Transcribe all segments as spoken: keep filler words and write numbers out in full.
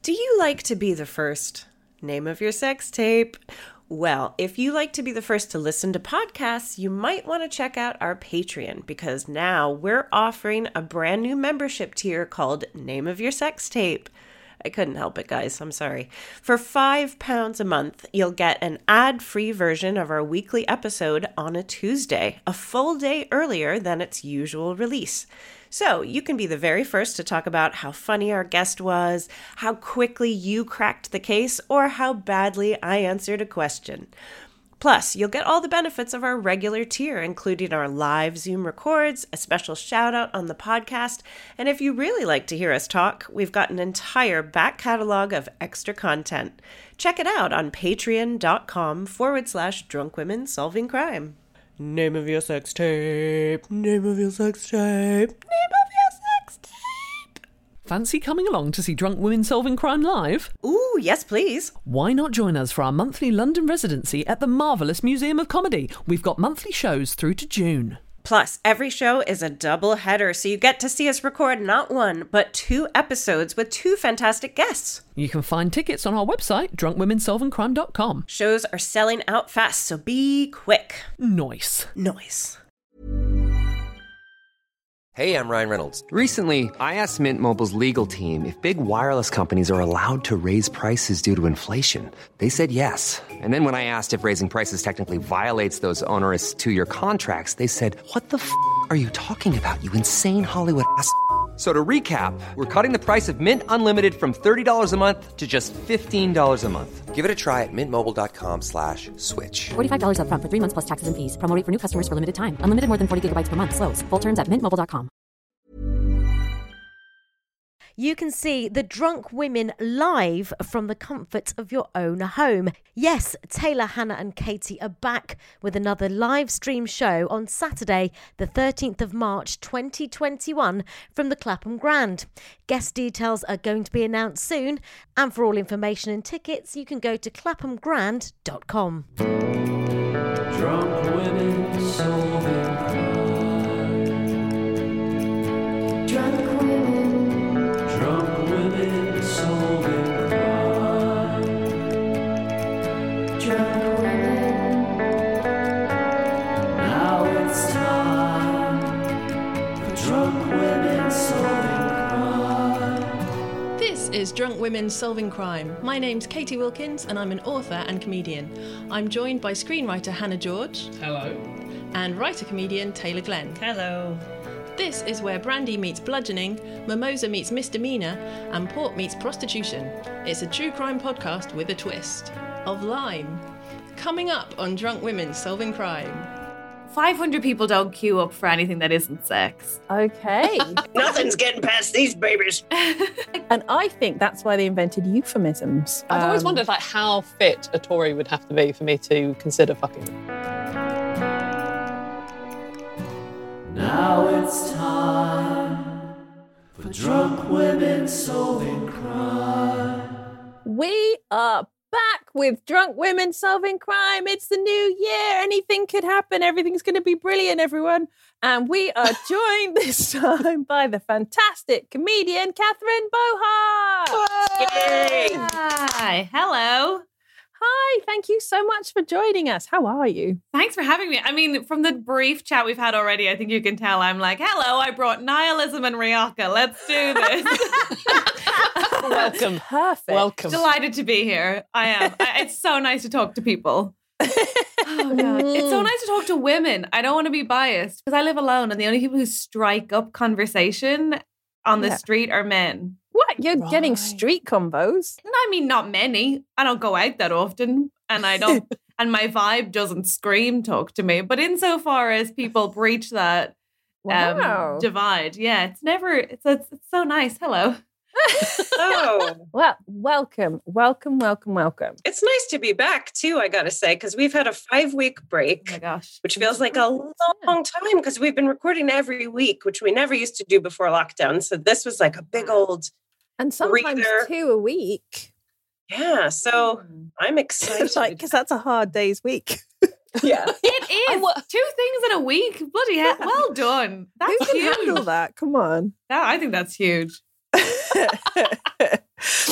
Do you like to be the first? Name of your sex tape. Well, if you like to be the first to listen to podcasts, you might want to check out our Patreon, because now we're offering a brand new membership tier called Name of Your Sex Tape. I couldn't help it, guys. I'm sorry. For five pounds a month, you'll get an ad-free version of our weekly episode on a Tuesday, a full day earlier than its usual release. So you can be the very first to talk about how funny our guest was, how quickly you cracked the case, or how badly I answered a question. Plus, you'll get all the benefits of our regular tier, including our live Zoom records, a special shout out on the podcast, and if you really like to hear us talk, we've got an entire back catalog of extra content. Check it out on patreon.com forward slash drunk women solving crime. Name of your sex tape, name of your sex tape, name of your sex tape. Fancy coming along to see Drunk Women Solving Crime live? Ooh, yes please. Why not join us for our monthly London residency at the Marvellous Museum of Comedy? We've got monthly shows through to June. Plus, every show is a double header, so you get to see us record not one, but two episodes with two fantastic guests. You can find tickets on our website, drunk women solving crime dot com. Shows are selling out fast, so be quick. Nice. Nice. Hey, I'm Ryan Reynolds. Recently, I asked Mint Mobile's legal team if big wireless companies are allowed to raise prices due to inflation. They said yes. And then when I asked if raising prices technically violates those onerous two-year contracts, they said, what the f*** are you talking about, you insane Hollywood ass f- So to recap, we're cutting the price of Mint Unlimited from thirty dollars a month to just fifteen dollars a month. Give it a try at mintmobile.com slash switch. forty-five dollars up front for three months plus taxes and fees. Promo rate for new customers for limited time. Unlimited more than forty gigabytes per month. Slows full terms at mint mobile dot com. You can see the Drunk Women live from the comfort of your own home. Yes, Taylor, Hannah and Katie are back with another live stream show on Saturday, the thirteenth of March twenty twenty-one from the Clapham Grand. Guest details are going to be announced soon, and for all information and tickets, you can go to clapham grand dot com. Drunk women solving crime. Drunk Drunk women solving crime. Drunk women. Now it's time for Drunk Women Solving Crime. This is Drunk Women Solving Crime. My name's Katie Wilkins and I'm an author and comedian. I'm joined by screenwriter Hannah George. Hello. And writer-comedian Taylor Glenn. Hello. This is where brandy meets bludgeoning, mimosa meets misdemeanor, and port meets prostitution. It's a true crime podcast with a twist of lime. Coming up on Drunk Women Solving Crime. five hundred people don't queue up for anything that isn't sex. Okay. Nothing's getting past these babies. And I think that's why they invented euphemisms. I've always Um, wondered like how fit a Tory would have to be for me to consider fucking them. Now it's time for Drunk Women Solving Crime. We are back with Drunk Women Solving Crime. It's the new year. Anything could happen. Everything's going to be brilliant, everyone. And we are joined this time by the fantastic comedian Catherine Bohart. Yay! Hi, hello. Hi, thank you so much for joining us. How are you? Thanks for having me. I mean, from the brief chat we've had already, I think you can tell I'm like, hello, I brought nihilism and Riaka. Let's do this. Welcome. Perfect. Welcome. Delighted to be here. I am. I, it's so nice to talk to people. Oh, God. It's so nice to talk to women. I don't want to be biased because I live alone and the only people who strike up conversation on the Yeah. street are men. What? You're Right. getting street combos? I mean, not many. I don't go out that often and I don't, and my vibe doesn't scream talk to me. But insofar as people breach that um, Wow. divide, yeah, it's never, it's, it's, it's so nice. Hello. Oh, Well, welcome, welcome, welcome, welcome. it's nice to be back too, I gotta say, because we've had a five-week Oh break, my gosh. which feels like a long time because we've been recording every week, which we never used to do before lockdown. So this was like a big old, And sometimes breather. two a week. yeah. So I'm excited. like, because that's a hard day's week. yeah. It is. Two things in a week. Bloody hell. Well done. Who That's can huge. handle that? Come on. Yeah, I think that's huge.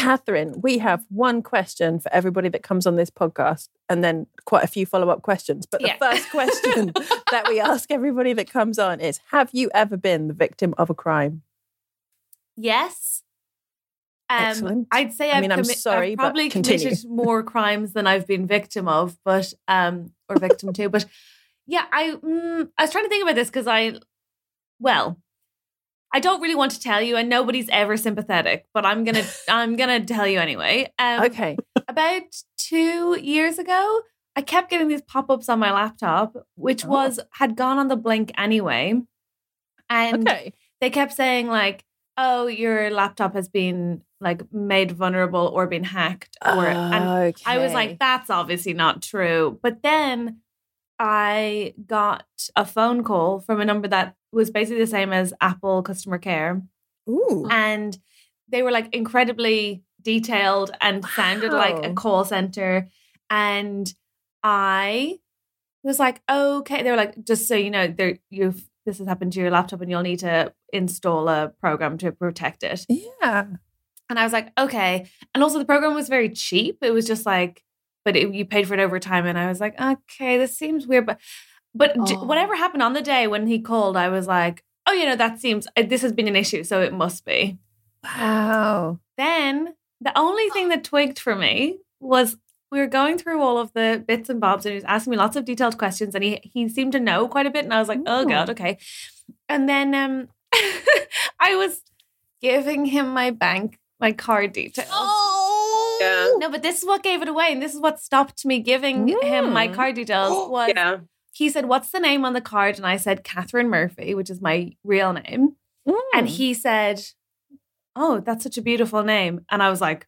Catherine, we have one question for everybody that comes on this podcast and then quite a few follow-up questions. But the Yeah. first question that we ask everybody that comes on is, have you ever been the victim of a crime? Yes. Um, Excellent. I'd say I I've, mean, I'm commi- sorry, I've but probably continue. committed more crimes than I've been victim of, but um, or victim to. But yeah, I mm, I was trying to think about this because I, well, I don't really want to tell you, and nobody's ever sympathetic, but I'm gonna I'm gonna tell you anyway. Um, Okay. About two years ago, I kept getting these pop-ups on my laptop, which Oh. was had gone on the blink anyway, and Okay. they kept saying like, "Oh, your laptop has been like made vulnerable or been hacked," or and I was Okay. like, "That's obviously not true." But then I got a phone call from a number that was basically the same as Apple customer care, Ooh. and they were like incredibly detailed and sounded like a Wow. call center. And I was like, okay. They were like, just so you know, there you've this has happened to your laptop and you'll need to install a program to protect it. Yeah. And I was like, okay. And also the program was very cheap. It was just like, but it, you paid for it over time. And I was like, okay, this seems weird. But but j- Oh. whatever happened on the day when he called, I was like, oh, you know, that seems, uh, this has been an issue. So it must be. Wow. Then the only thing that twigged for me was we were going through all of the bits and bobs and he was asking me lots of detailed questions and he he seemed to know quite a bit. And I was like, oh Ooh. God, okay. And then um, I was giving him my bank, my card details. Oh. Yeah. No, but this is what gave it away. And this is what stopped me giving him my Mm. card details was Yeah. he said, what's the name on the card? And I said, Catherine Murphy, which is my real name. Mm. And he said, oh, that's such a beautiful name. And I was like,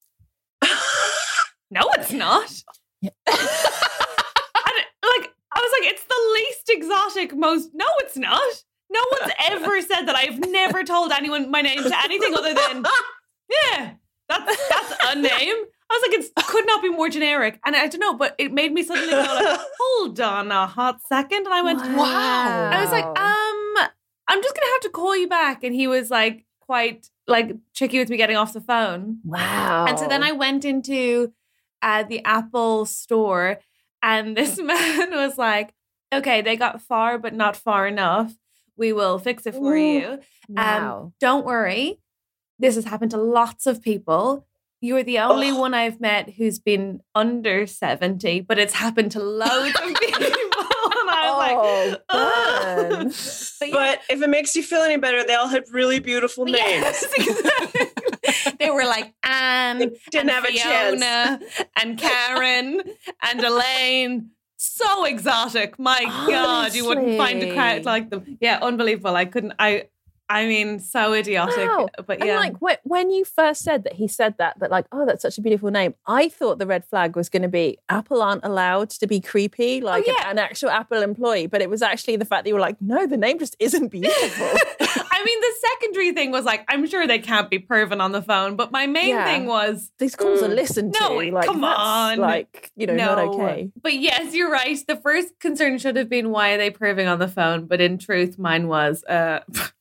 no, it's not. Yeah. And, like, I was like, it's the least exotic, most, no, it's not. No one's ever said that. I've never told anyone my name to anything other than, yeah, that's, that's a name. I was like, it could not be more generic. And I don't know, but it made me suddenly go like, hold on a hot second. And I went, Wow. I was like, um, I'm just going to have to call you back. And he was like, quite like tricky with me getting off the phone. Wow. And so then I went into uh, the Apple store and this man was like, okay, they got far, but not far enough. We will fix it for Ooh. you. Wow. Um, don't worry. This has happened to lots of people. You're the only one I've met who's been under seventy, but it's happened to loads of people. And I was Oh, like, "Ugh." burn. But yeah, But if it makes you feel any better, they all had really beautiful names. yes, exactly. They were like Anne, They didn't and have a Fiona, and Karen, and Elaine. So exotic. My God, you wouldn't find a crowd Honestly. like them. Yeah, unbelievable. I couldn't, I, I mean, so idiotic. Wow. But And yeah. like wh- when you first said that he said that, that like, oh, that's such a beautiful name. I thought the red flag was going to be Apple aren't allowed to be creepy, like Oh, yeah. an, an actual Apple employee. But it was actually the fact that you were like, no, the name just isn't beautiful. I mean, the secondary thing was like, I'm sure they can't be proven on the phone. But my main Yeah. thing was, These calls are Mm. listened to. No, like, come that's, on. like, you know, not okay. But yes, you're right. The first concern should have been, why are they proving on the phone? But in truth, mine was, uh,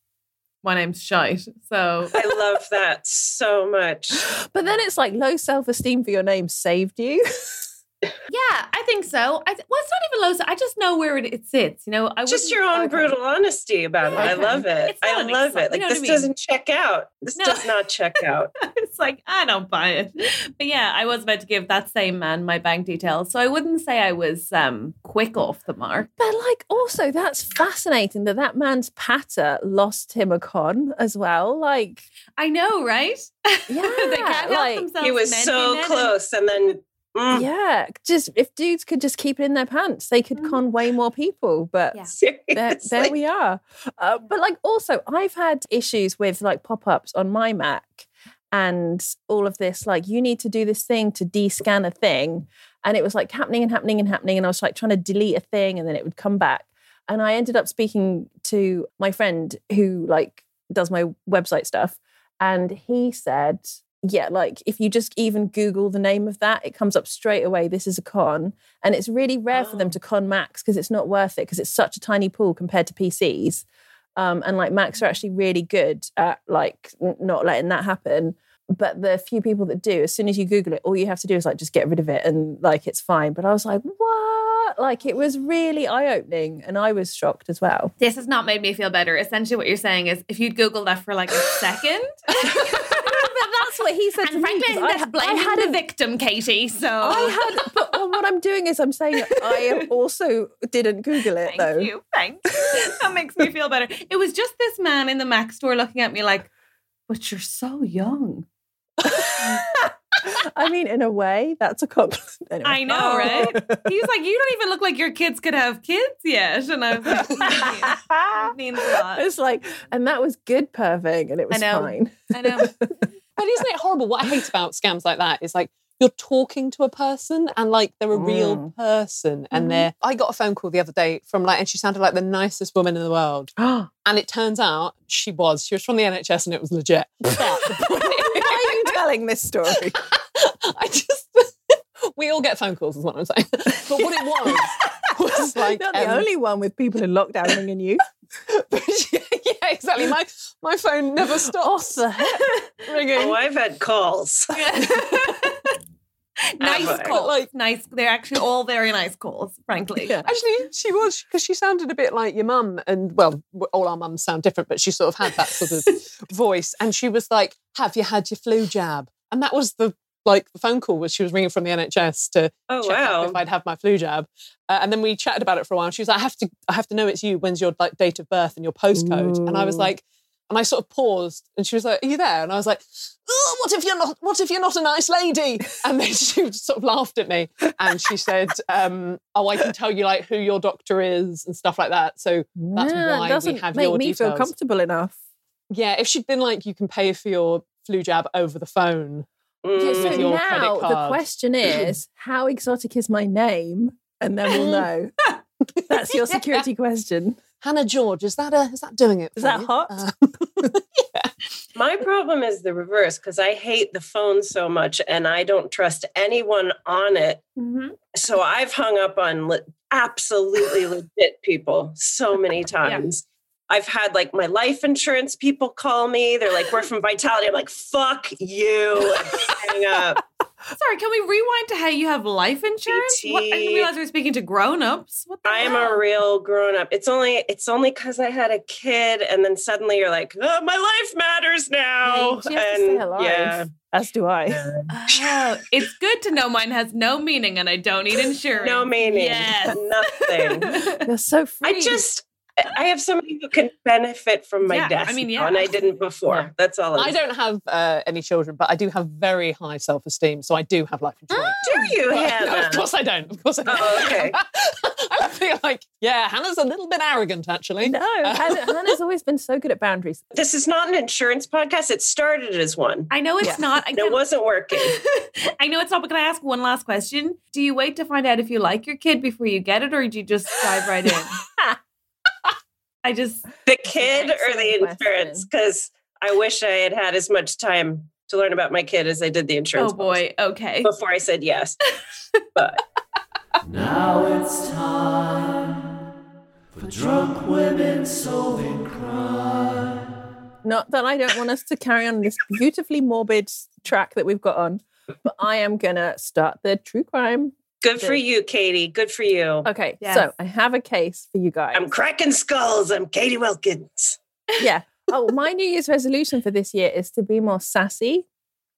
my name's shite. So I love that so much. But then it's like low self-esteem for your name saved you. yeah, I think so. I th- well, it's not even low. I just know where it, it sits. You know, I Just wouldn't- your own okay. brutal honesty about it. I Yeah. love it. It's not I an love exciting- it. Like you know this what I mean? doesn't check out. This No. does not check out. It's like, I don't buy it. But yeah, I was about to give that same man my bank details. So I wouldn't say I was um, quick off the mark. But like also that's fascinating that that man's patter lost him a con as well. Like, I know, right? yeah, they can't help like, themselves. He was men so being men. close, and then mm, yeah, just if dudes could just keep it in their pants, they could con way more people. But Yeah. there, seriously. there we are. Uh, but like also, I've had issues with like pop-ups on my Mac and all of this. Like, you need to do this thing to de-scan a thing, and it was like happening and happening and happening, and I was like trying to delete a thing, and then it would come back. And I ended up speaking to my friend who like does my website stuff, and he said, yeah, like if you just even Google the name of that, it comes up straight away. This is a con. And it's really rare for them Oh. to con Macs because it's not worth it because it's such a tiny pool compared to P Cs. Um, and like Macs are actually really good at like n- not letting that happen. but the few people that do, as soon as you Google it, all you have to do is like just get rid of it and like it's fine. But I was like, what? Like it was really eye-opening and I was shocked as well. This has not made me feel better. Essentially what you're saying is if you'd Google that for like a second. But that's what he said and to frankly, me. that's I, blaming I had the a, victim, Katie. So I had, but what I'm doing is I'm saying I also didn't Google it Thank though. you. Thank you. That makes me feel better. It was just this man in the Mac store looking at me like, but you're so young. I mean, in a way, that's a compliment. Anyway. I know, Oh. right? He's like, you don't even look like your kids could have kids yet. And I was like, it means a lot. It's like, and that was good perving, and it was I know. fine. I know. But isn't it horrible? What I hate about scams like that is like you're talking to a person and like they're a real person and they're I got a phone call the other day from like and she sounded like the nicest woman in the world. And it turns out she was. She was from the N H S and it was legit. But the point is, Why are you telling this story? I just we all get phone calls is what I'm saying. But what it was was like Not the um, only one with people in lockdown ringing you. yeah, exactly. My my phone never stops Off the head. ringing. Oh, I've had calls. Nice Ever. calls. Like nice. They're actually all very nice calls, frankly. Yeah. Actually, she was, because she sounded a bit like your mum. And, well, all our mums sound different, but she sort of had that sort of voice. And she was like, have you had your flu jab? And that was the, like, the phone call was she was ringing from the N H S to Oh, check out wow. if I'd have my flu jab. Uh, and then we chatted about it for a while. She was like, I have to, I have to know it's you. When's your, like, date of birth and your postcode? And I was Ooh. like, and I sort of paused and she was like, are you there? And I was like, oh, what if you're not, what if you're not a nice lady? And then she sort of laughed at me and she said, um, oh, I can tell you like who your doctor is and stuff like that. So that's Yeah, why it doesn't we have make your me details. feel comfortable enough. Yeah, if she'd been like, you can pay for your flu jab over the phone. Yeah, so With your now credit the card. question is, how exotic is my name? And then we'll know. That's your security question. Hannah George, is that a, is that doing it? Is for that you? hot? Uh, My problem is the reverse because I hate the phone so much and I don't trust anyone on it. Mm-hmm. So I've hung up on le- absolutely legit people so many times. I've had like my life insurance people call me. They're like, we're from Vitality. I'm like, fuck you. And hang up. Sorry, can we rewind to how you have life insurance? What, I didn't realize we were speaking to grown-ups. What the I am hell? a real grown up. It's only it's only because I had a kid, and then suddenly you're like, oh, my life matters now. Yeah, you have to and stay alive. yeah, As do I. Oh, it's good to know mine has no meaning and I don't need insurance. no meaning, Yes. nothing. You're so free. I just I have somebody who can benefit from my Yeah, death. I mean, now, yeah. and I didn't before. Yeah. That's all. I don't have uh, any children, but I do have very high self-esteem, so I do have life insurance. Do you, But- Hannah? No, of course I don't. Of course I don't. Oh, okay. I feel like, yeah, Hannah's a little bit arrogant, actually. No, Hannah, Hannah's always been so good at boundaries. This is not an insurance podcast. It started as one. I know it's Yeah. not. I And it can- wasn't working. I know it's not, but can I ask one last question? Do you wait to find out if you like your kid before you get it, or do you just dive right in? I just, The kid or the excellent insurance? question. Because I wish I had had as much time to learn about my kid as I did the insurance. oh boy, okay. Before I said yes. But Now it's time for drunk women solving crime. Not that I don't want us to carry on this beautifully morbid track that we've got on, but I am going to start the true crime. good for you, Katie. Good for you. Okay, Yes. so I have a case for you guys. I'm cracking skulls. I'm Katie Wilkins. Yeah. Oh, my New Year's resolution for this year is to be more sassy.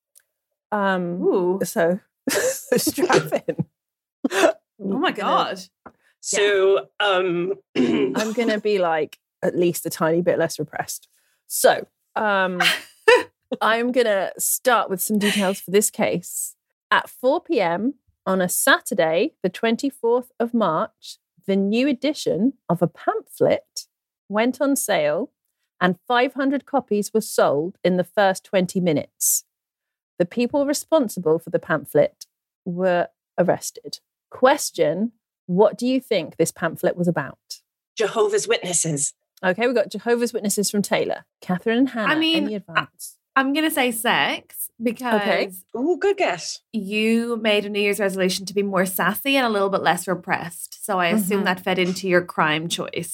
Um. Ooh. So strap in. Oh my God. So um I'm going to be like at least a tiny bit less repressed. So um, I'm going to start with some details for this case. At four p.m. on a Saturday, the twenty-fourth of March, the new edition of a pamphlet went on sale and five hundred copies were sold in the first twenty minutes. The people responsible for the pamphlet were arrested. Question, what do you think this pamphlet was about? Jehovah's Witnesses. Okay, we've got Jehovah's Witnesses from Taylor. Catherine and Hannah, I mean, any advance? I'm going to say sex because Okay. Ooh, good guess. you made a New Year's resolution to be more sassy and a little bit less repressed. So I assume Mhm. that fed into your crime choice.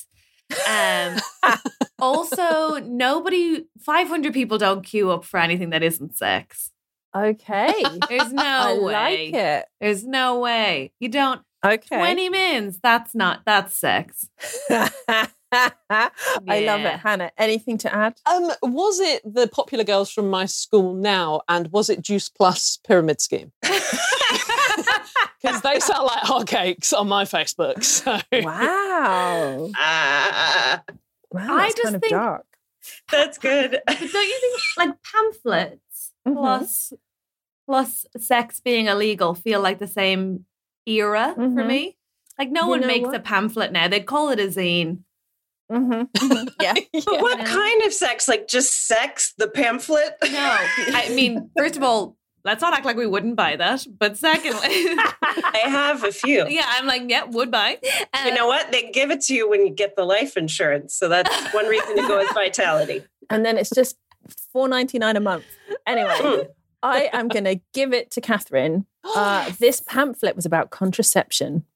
Um, also, nobody, five hundred people don't queue up for anything that isn't sex. Okay. There's no I way. like it. There's no way. You don't. Okay. twenty mins. That's not, that's sex. I love Yeah. it. Hannah, anything to add? Um, was it the popular girls from my school now, and was it Juice Plus Pyramid Scheme? Because they sound like hotcakes on my Facebook. So. Wow. Ah, Wow, I that's just kind of think- dark. that's good. But don't you think like pamphlets Mhm. plus plus sex being illegal feel like the same era for Mhm. me? Like no You one know makes what? a pamphlet now. They'd call it a zine. Mm-hmm. Yeah. But what You know? kind of sex? Like just sex? The pamphlet? No. I mean, first of all, let's not act like we wouldn't buy that. But secondly, I have a few. yeah, I'm like, yeah, would buy. Uh, You know what? They give it to you when you get the life insurance. So that's one reason to go with Vitality. And then it's just four ninety-nine a month. Anyway, Mm. I am going to give it to Catherine. Uh, this pamphlet was about contraception.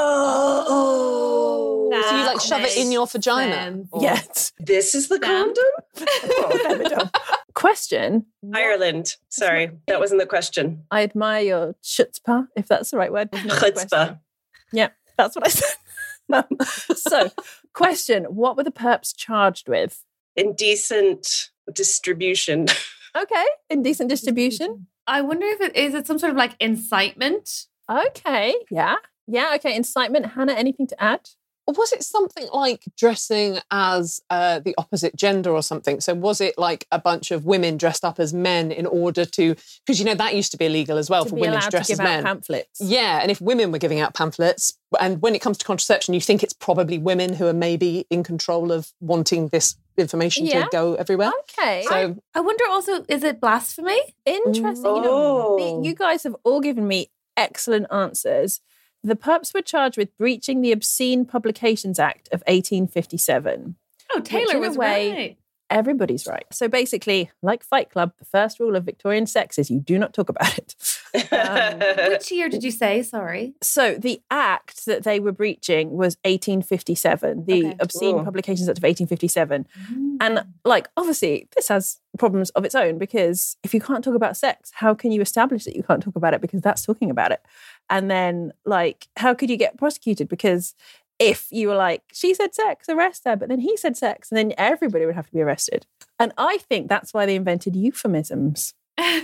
Oh. So you like that shove it in your makes vagina? sense. Or- Yes. This is the Damn. condom? Question. Ireland. Sorry, that wasn't the question. I admire your chutzpah, if that's the right word. It's not the question. Chutzpah. Yeah, that's what I said. Um, so, question. What were the perps charged with? Indecent distribution. Okay. Indecent distribution. I wonder if it is it some sort of like incitement. Okay. Yeah. Yeah. Okay. Incitement. Hannah, anything to add? Or was it something like dressing as uh, the opposite gender or something? So was it like a bunch of women dressed up as men in order to, because you know that used to be illegal as well To for be women allowed to dress to give as out men. pamphlets. Yeah, and if women were giving out pamphlets, and when it comes to contraception, you think it's probably women who are maybe in control of wanting this information Yeah. to go everywhere. Okay. So I wonder also, is it blasphemy? Interesting. You know, Oh. the- you guys have all given me excellent answers. The perps were charged with breaching the Obscene Publications Act of eighteen fifty-seven. Oh, Taylor in a was way- right. Everybody's right. So basically, like Fight Club, the first rule of Victorian sex is you do not talk about it. Um, Which year did you say? Sorry. So the act that they were breaching was eighteen fifty-seven, the Okay. Obscene Oh. Publications Act of eighteen fifty-seven. And like, obviously, this has problems of its own because if you can't talk about sex, how can you establish that you can't talk about it? Because that's talking about it. And then, like, how could you get prosecuted? Because if you were like, she said sex, arrest her, but then he said sex, and then everybody would have to be arrested. And I think that's why they invented euphemisms,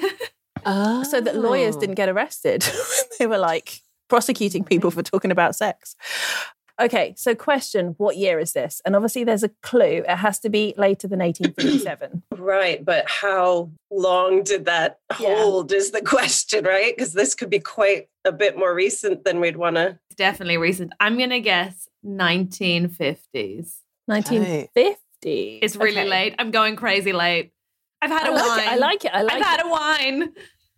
so that lawyers Oh. didn't get arrested. They were like prosecuting people for talking about sex. Okay, so question, what year is this? And obviously there's a clue. It has to be later than eighteen fifty-seven. Right, but how long did that Yeah. hold is the question, right? Because this could be quite a bit more recent than we'd want to. It's definitely recent. I'm going to guess nineteen fifties. nineteen fifty. It's really Okay. late. I'm going crazy late. I've had I a like wine. it. I like it. I like I've it. had a wine.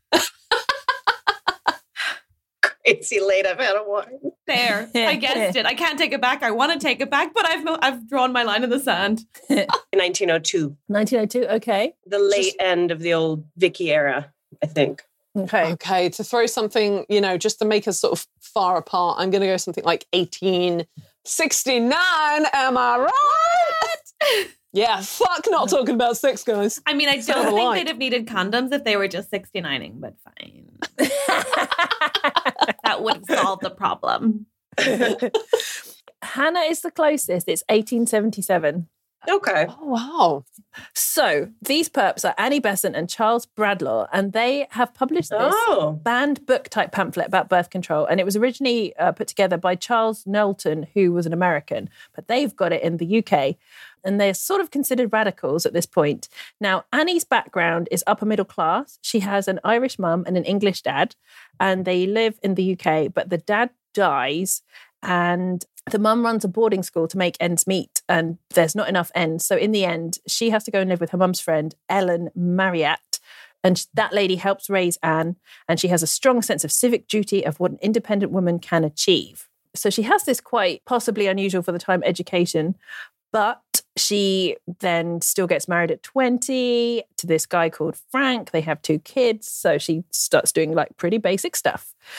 Crazy late, I've had a wine. There. I guessed it. I can't take it back. I want to take it back, but I've I've drawn my line in the sand. nineteen oh two, nineteen oh two, okay. the late end of the old Vicky era, I think. Okay. Okay, to throw something, you know, just to make us sort of far apart, I'm going to go something like eighteen sixty-nine. Am I right? Yeah, fuck not talking about sex, guys. I mean, I Sound don't think alike. they'd have needed condoms if they were just sixty-nining, but fine. That would have solved the problem. Hannah is the closest. It's eighteen seventy-seven. Okay. Oh, wow. So these perps are Annie Besant and Charles Bradlaugh, and they have published this Oh. banned book type pamphlet about birth control. And it was originally uh, put together by Charles Knowlton, who was an American, but they've got it in the U K. And they're sort of considered radicals at this point. Now, Annie's background is upper middle class. She has an Irish mum and an English dad, and they live in the U K, but the dad dies and the mum runs a boarding school to make ends meet, and there's not enough ends. So in the end, she has to go and live with her mum's friend, Ellen Marriott. And that lady helps raise Anne, and she has a strong sense of civic duty of what an independent woman can achieve. So she has this quite possibly unusual for the time education, but she then still gets married at twenty to this guy called Frank. They have two kids. So she starts doing like pretty basic stuff.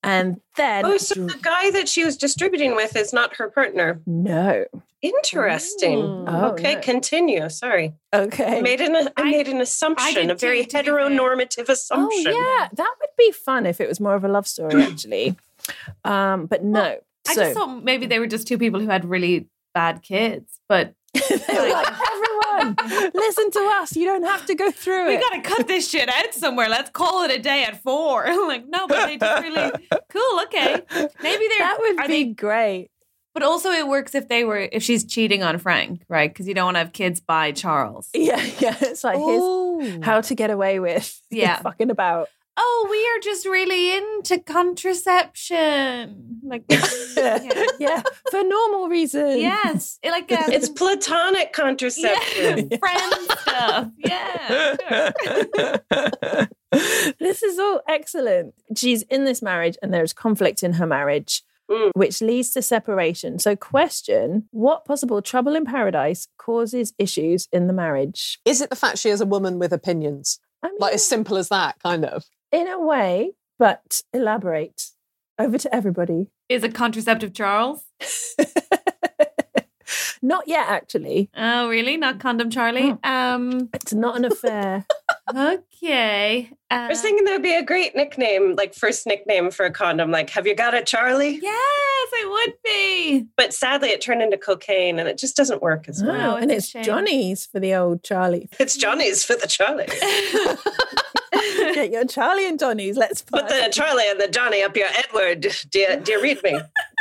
And then... Oh, so the guy that she was distributing with is not her partner. No. Interesting. Oh, okay, no. Continue. Sorry. Okay. I made an, I I- made an I assumption, did a very too, to be fair. heteronormative assumption. Oh, yeah. That would be fun if it was more of a love story, actually. Um, but no. I so, just thought maybe they were just two people who had really bad kids, but they were like, everyone, listen to us. You don't have to go through we it. gotta cut this shit out somewhere. Let's call it a day at four. Like, no, but they just really cool. Okay, maybe they're That would are be they- great. But also, it works if they were if she's cheating on Frank, right? Because you don't want to have kids by Charles. Yeah, yeah. It's like, Ooh. here's how to get away with Yeah. fucking about. Oh, we are just really into contraception. Like, yeah. Yeah, for normal reasons. Yes, it- like um, It's platonic contraception. yeah, friend stuff. Yeah, sure. This is all excellent. She's in this marriage and there's conflict in her marriage, Mm. which leads to separation. So question, what possible trouble in paradise causes issues in the marriage? Is it the fact she is a woman with opinions? I mean, Like as simple as that, kind of. in a way, but elaborate. Over to everybody. Is it contraceptive Charles? Not yet, actually. Oh, really? Not condom Charlie? Um. It's not an affair. Okay. Uh, I was thinking that would be a great nickname, like first nickname for a condom, like, have you got it, Charlie? yes, it would be. But sadly, it turned into cocaine and it just doesn't work as well. Oh, it's and a it's shame. Johnny's for the old Charlie. It's Johnny's for the Charlie. Get your Charlie and Johnny's. Let's Put the Charlie and the Johnny up your Edward. Do you, do you read me?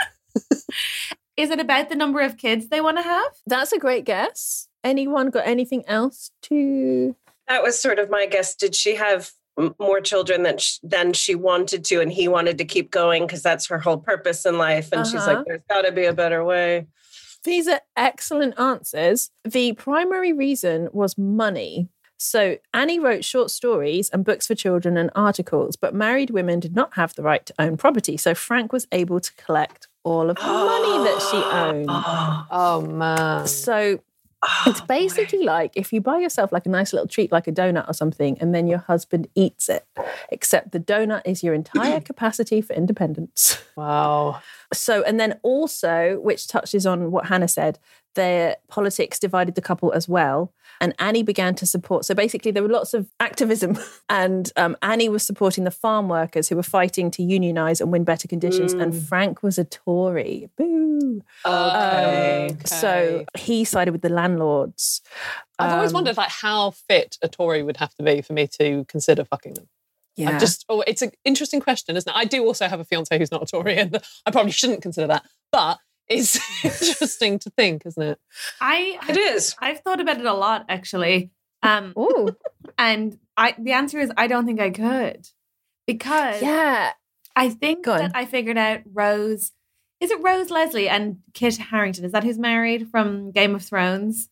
Is it about the number of kids they want to have? That's a great guess. Anyone got anything else to... That was sort of my guess. Did she have m- more children than sh- than she wanted to, and he wanted to keep going because that's her whole purpose in life? And she's Uh-huh. like, "There's got to be a better way." These are excellent answers. The primary reason was money. So Annie wrote short stories and books for children and articles, but married women did not have the right to own property. So Frank was able to collect all of the money that she owned. Oh, man. So it's basically like if you buy yourself like a nice little treat, like a donut or something, and then your husband eats it, except the donut is your entire capacity for independence. Wow. So, and then also, which touches on what Hannah said, their politics divided the couple as well. And Annie began to support. So basically, there were lots of activism, and um, Annie was supporting the farm workers who were fighting to unionize and win better conditions. And Frank was a Tory. Boo. Okay. Um, So he sided with the landlords. I've always Um, wondered like how fit a Tory would have to be for me to consider fucking them. Yeah. I've just, oh, it's an interesting question, isn't it? I do also have a fiance who's not a Tory, and I probably shouldn't consider that, but it's interesting to think, isn't it? I It is. I've thought about it a lot actually. Um, Ooh. and I the answer is I don't think I could because Yeah. I think Go on. that I figured out Rose. Is it Rose Leslie and Kit Harington? Is that who's married from Game of Thrones?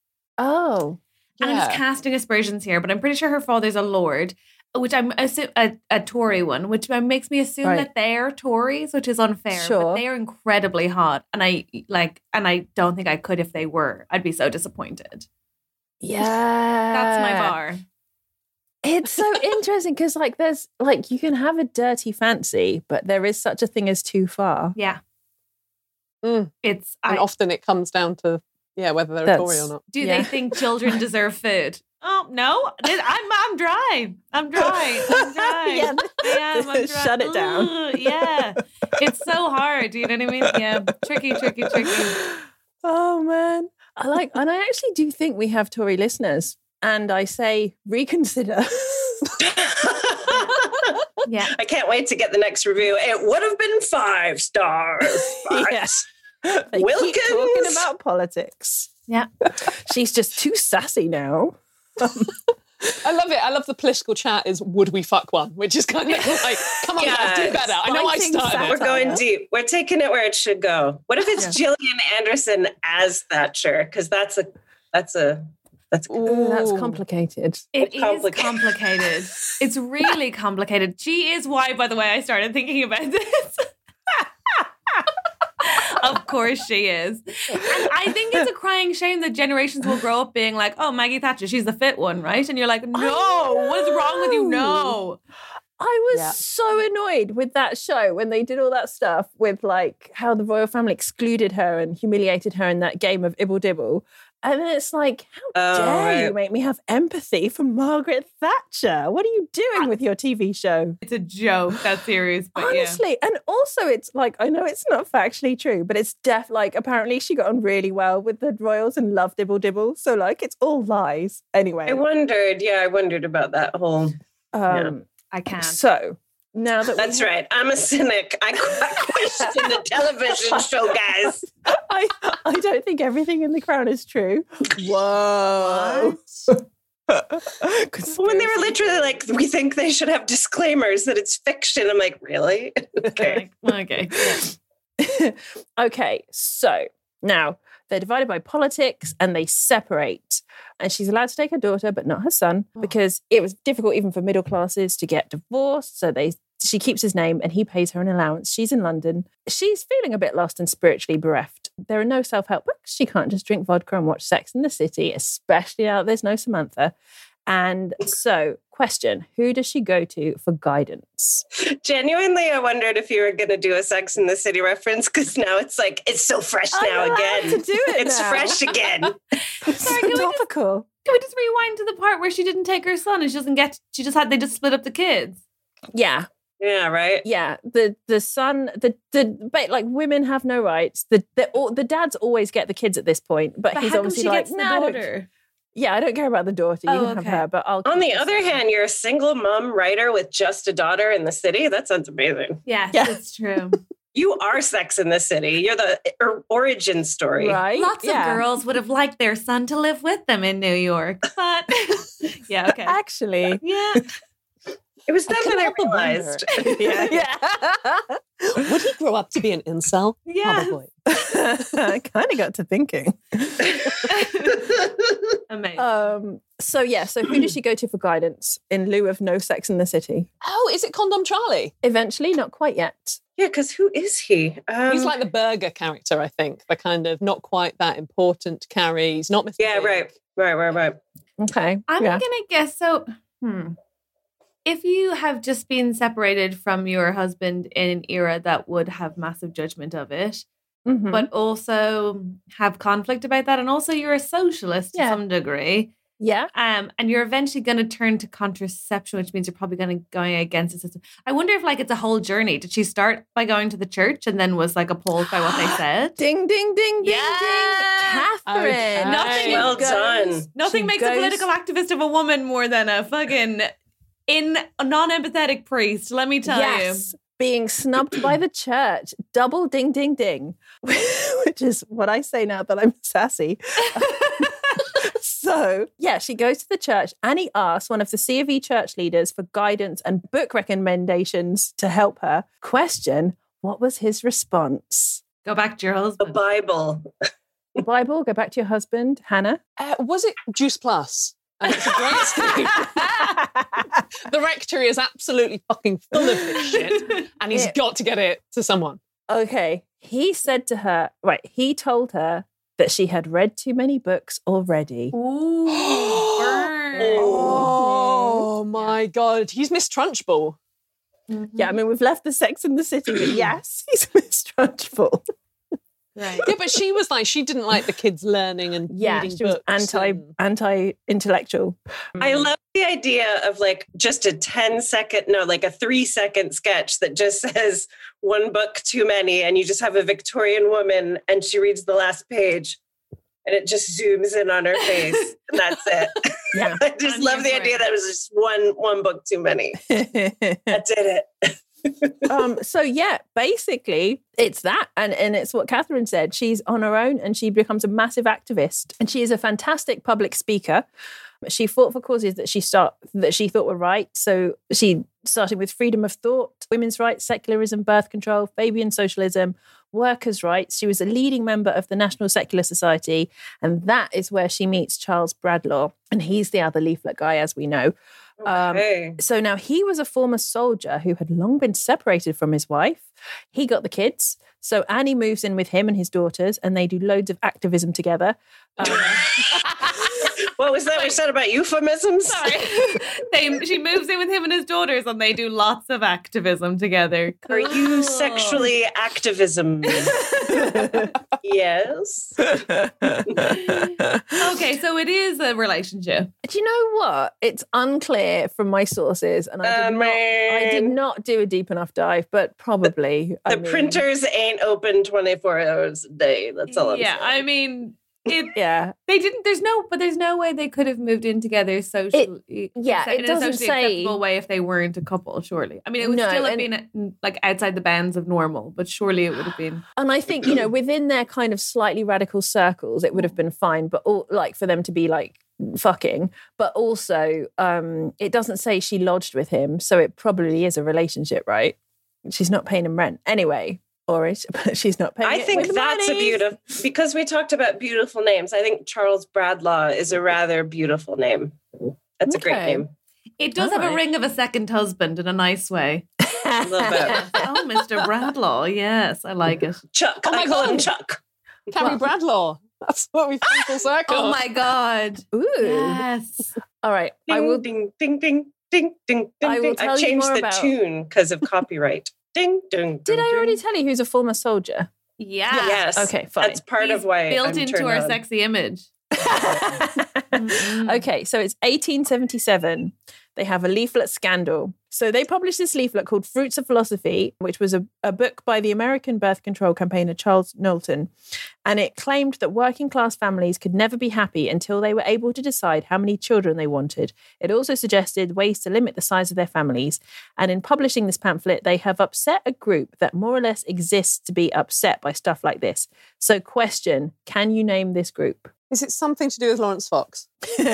Oh. And I'm just Yeah. casting aspersions here, but I'm pretty sure her father's a lord, which I'm assu- a, a Tory one, which makes me assume Right. that they're Tories, which is unfair. Sure. But they are incredibly hot, and I like, and I don't think I could if they were. I'd be so disappointed. Yeah. That's my bar. It's so interesting because, like, there's like you can have a dirty fancy, but there is such a thing as too far. Yeah, Mm. it's. And I, often it comes down to, yeah, whether they're a That's- Tory or not. do yeah. they think children deserve food? Oh no, I'm I'm dry. I'm dry. I'm dry. Yeah. I am, I'm dry. Shut it down. Ugh, yeah, it's so hard. You know what I mean? Yeah, tricky, tricky, tricky. Oh man, I like, and I actually do think we have Tory listeners, and I say reconsider. Yeah. I can't wait to get the next review. It would have been five stars. but- Yes. They Wilkins. keep talking about politics. Yeah. She's just too sassy now. I love it. I love the political chat is would we fuck one, which is kind of like, come on, guys, do Yes. better. I know I Fighting started satire. it. We're going deep. We're taking it where it should go. What if it's Gillian Anderson as Thatcher? Because that's a that's a that's a, Ooh, that's Ooh. complicated. It is Complicated. complicated. It's really complicated. She is why, by the way, I started thinking about this. Of course she is. And I think it's a crying shame that generations will grow up being like, oh, Maggie Thatcher, she's the fit one, right? And you're like, no, what is wrong with you? No. I was Yeah. so annoyed with that show when they did all that stuff with like how the royal family excluded her and humiliated her in that game of Ibble Dibble. And then it's like, how Oh, dare right. you make me have empathy for Margaret Thatcher? What are you doing with your T V show? It's a joke, that series, but Honestly, and also it's like, I know it's not factually true, but it's def like apparently she got on really well with the royals and loved Ibble Dibble. So like it's all lies. Anyway. I wondered, yeah, I wondered about that whole. um, yeah. I can't. So now that That's we right. I'm a cynic. I, I question the television show, guys. I, I don't think everything in The Crown is true. Whoa. When they were literally like, we think they should have disclaimers that it's fiction. I'm like, really? Okay. Okay. Yeah. Okay, so now they're divided by politics and they separate. And she's allowed to take her daughter, but not her son, because it was difficult even for middle classes to get divorced. So they she keeps his name and he pays her an allowance. She's in London. She's feeling a bit lost and spiritually bereft. There are no self-help books. She can't just drink vodka and watch Sex in the City, especially now there's no Samantha. And so, question, who does she go to for guidance? Genuinely, I wondered if you were going to do a Sex in the City reference because now it's like, it's so fresh I'm now allowed again. to do it It's now. fresh again. Sorry, can we, just, Topical. can we just rewind to the part where she didn't take her son and she doesn't get, she just had, they just split up the kids? Yeah. Yeah, right? Yeah, the the son, the the but like women have no rights. The the all, the dads always get the kids at this point, but, But he's how come obviously she like, gets the no, I don't- daughter? Yeah, I don't care about the daughter. You Oh, can okay. have her, but I'll. On keep the the other son. hand, you're a single mom writer with just a daughter in the city. That sounds amazing. Yes, Yeah. it's true. You are Sex in the City. You're the or- origin story. right? Lots yeah. of girls would have liked their son to live with them in New York, but yeah, okay. Actually, Yeah. It was then couldn't that I help but wonder. realized. yeah. Would he grow up to be an incel? Yeah. Probably. I kind of got to thinking. Amazing. Um. So yeah. So who does she go to for guidance in lieu of no Sex in the City? Oh, is it Condom Charlie? Eventually, not quite yet. Yeah, because who is he? Um, He's like the burger character, I think. The kind of not quite that important Carrie. He's not Mister yeah, Big. right, right, right, right. Okay. I'm yeah. gonna guess so. Hmm. If you have just been separated from your husband in an era that would have massive judgment of it, Mhm. but also have conflict about that, and also you're a socialist Yeah. to some degree, yeah. um, and you're eventually going to turn to contraception, which means you're probably going to going against the system. I wonder if like it's a whole journey. Did she start by going to the church and then was like appalled by what they said? Ding, ding, ding, ding, Yeah. ding. Catherine. Okay. Nothing- Well goes- done. Nothing she makes goes- a political activist of a woman more than a fucking in a non-empathetic priest. Let me tell Yes. Being snubbed by the church. Double ding, ding, ding. Which is what I say now that I'm sassy. So, yeah, she goes to the church. Annie asks one of the C of E church leaders for guidance and book recommendations to help her. Question, what was his response? you. Go back to your The husband. Bible. The Bible, go back to your husband, Hannah. Uh, was it Juice Plus? And it's a great scheme. The rectory is absolutely fucking full of this shit, and he's Yeah. got to get it to someone. Okay. He said to her, right, he told her that she had read too many books already. Ooh, burn. Oh my god, he's Miss Trunchbull. Yeah, I mean, we've left the Sex in the City, but yes, he's Miss Trunchbull. Right. Yeah, but she was like, she didn't like the kids learning and Yeah, reading she was books. anti and- anti intellectual. I love the idea of like just a ten second, no, like a three second sketch that just says one book too many. And you just have a Victorian woman and she reads the last page and it just zooms in on her face. And that's it. Yeah. I just I'm love the here for idea it. that it was just one, one book too many. That did it. um, so yeah, basically it's that. And, and it's what Catherine said. She's on her own and she becomes a massive activist. And she is a fantastic public speaker. She fought for causes that she start that she thought were right. So she started with freedom of thought, women's rights, secularism, birth control, Fabian socialism, workers' rights. She was a leading member of the National Secular Society. And that is where she meets Charles Bradlaugh. And he's the other leaflet guy, as we know. Okay. Um, so now he was a former soldier who had long been separated from his wife. He got the kids. So Annie moves in with him and his daughters, and they do loads of activism together. Um, What was that we said about euphemisms? Sorry. they, she moves in with him and his daughters and they do lots of activism together. Are you sexually activism? Yes. Okay, so it is a relationship. Do you know what? It's unclear from my sources, and I did, Uh, not, I did man. not do a deep enough dive, but probably. I The mean, printers ain't open twenty-four hours a day. That's all I'm Yeah, saying. I mean, it. Yeah. They didn't. There's no, but there's no way they could have moved in together socially. yeah, in it a doesn't socially say- acceptable way if they weren't a couple. Surely, I mean, it would No, still have and- been like outside the bounds of normal, but surely it would have been. And I think, you know, within their kind of slightly radical circles, it would have been fine, but all, like for them to be like fucking, but also um, it doesn't say she lodged with him. So it probably is a relationship, right? She's not paying him rent anyway, or is, she's not paying I it think with that's money. a beautiful, because we talked about beautiful names. I think Charles Bradlaugh is a rather beautiful name. That's a great Okay. name. It does have a Alright. ring of a second husband in a nice way. A little bit. Oh, Mister Bradlaugh, yes, I like it. Chuck. Oh my I call him God. Chuck. Carrie Bradlaugh. That's what we've done full circle. Oh my God! Ooh. Yes. All right. Ding, I will. ding, ding, ding, ding, ding, ding, I will ding. tell I've you changed more the about- tune because of copyright. Ding, ding, Did ding, I already ding. tell you who's a former soldier? Yeah. Yes. Okay, fine. That's part He's of why built I'm into turned our on. sexy image. Mm-mm. Okay, so it's eighteen seventy-seven. They have a leaflet scandal. So they published this leaflet called Fruits of Philosophy, which was a, a book by the American birth control campaigner Charles Knowlton. And it claimed that working class families could never be happy until they were able to decide how many children they wanted. It also suggested ways to limit the size of their families. And in publishing this pamphlet, they have upset a group that more or less exists to be upset by stuff like this. So question, can you name this group? Is it something to do with Lawrence Fox?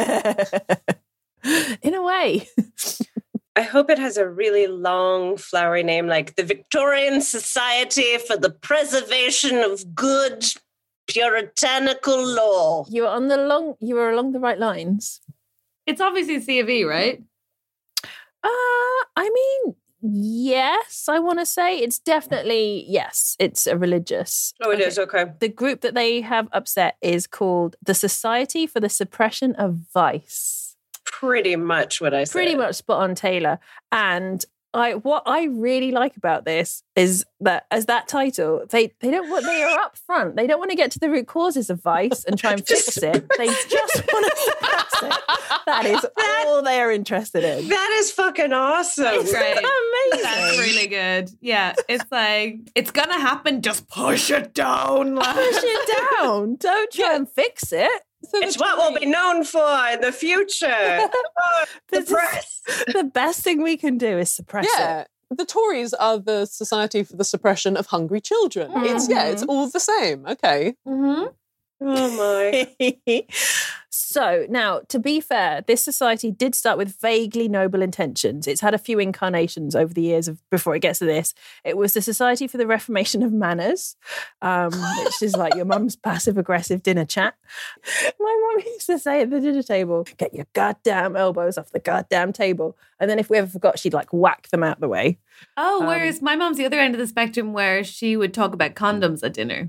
In a way. I hope it has a really long, flowery name like the Victorian Society for the Preservation of Good Puritanical Law. You were on the long you were along the right lines. It's obviously C of E, right? Uh, I mean, yes, I want to say it's definitely, yes, it's a religious. Oh, it is, okay. The group that they have upset is called the Society for the Suppression of Vice. Pretty much what I said. Pretty much spot on, Taylor. And I, what I really like about this is that as that title, they, they don't want, they are up front. They don't want to get to the root causes of vice and try and fix it. They just want to suppress it. That is all they are interested in. That is fucking awesome. It's great. Amazing. That's really good. Yeah, it's like it's gonna happen. Just push it down. Like. Push it down. Don't try and fix it. So the It's what we'll be known for in the future. Oh, the This is- press. The best thing we can do is suppress Yeah. it. The Tories are the Society for the Suppression of Hungry Children. It's yeah, it's all the same. Okay. Mm-hmm. Oh my. So now, to be fair, this society did start with vaguely noble intentions. It's had a few incarnations over the years of before it gets to this. It was the Society for the Reformation of Manners, um, which is like your mum's passive-aggressive dinner chat. My mum used to say at the dinner table, "Get your goddamn elbows off the goddamn table." And then if we ever forgot, she'd like whack them out the way. Oh, Um, whereas my mom's the other end of the spectrum, where she would talk about condoms at dinner.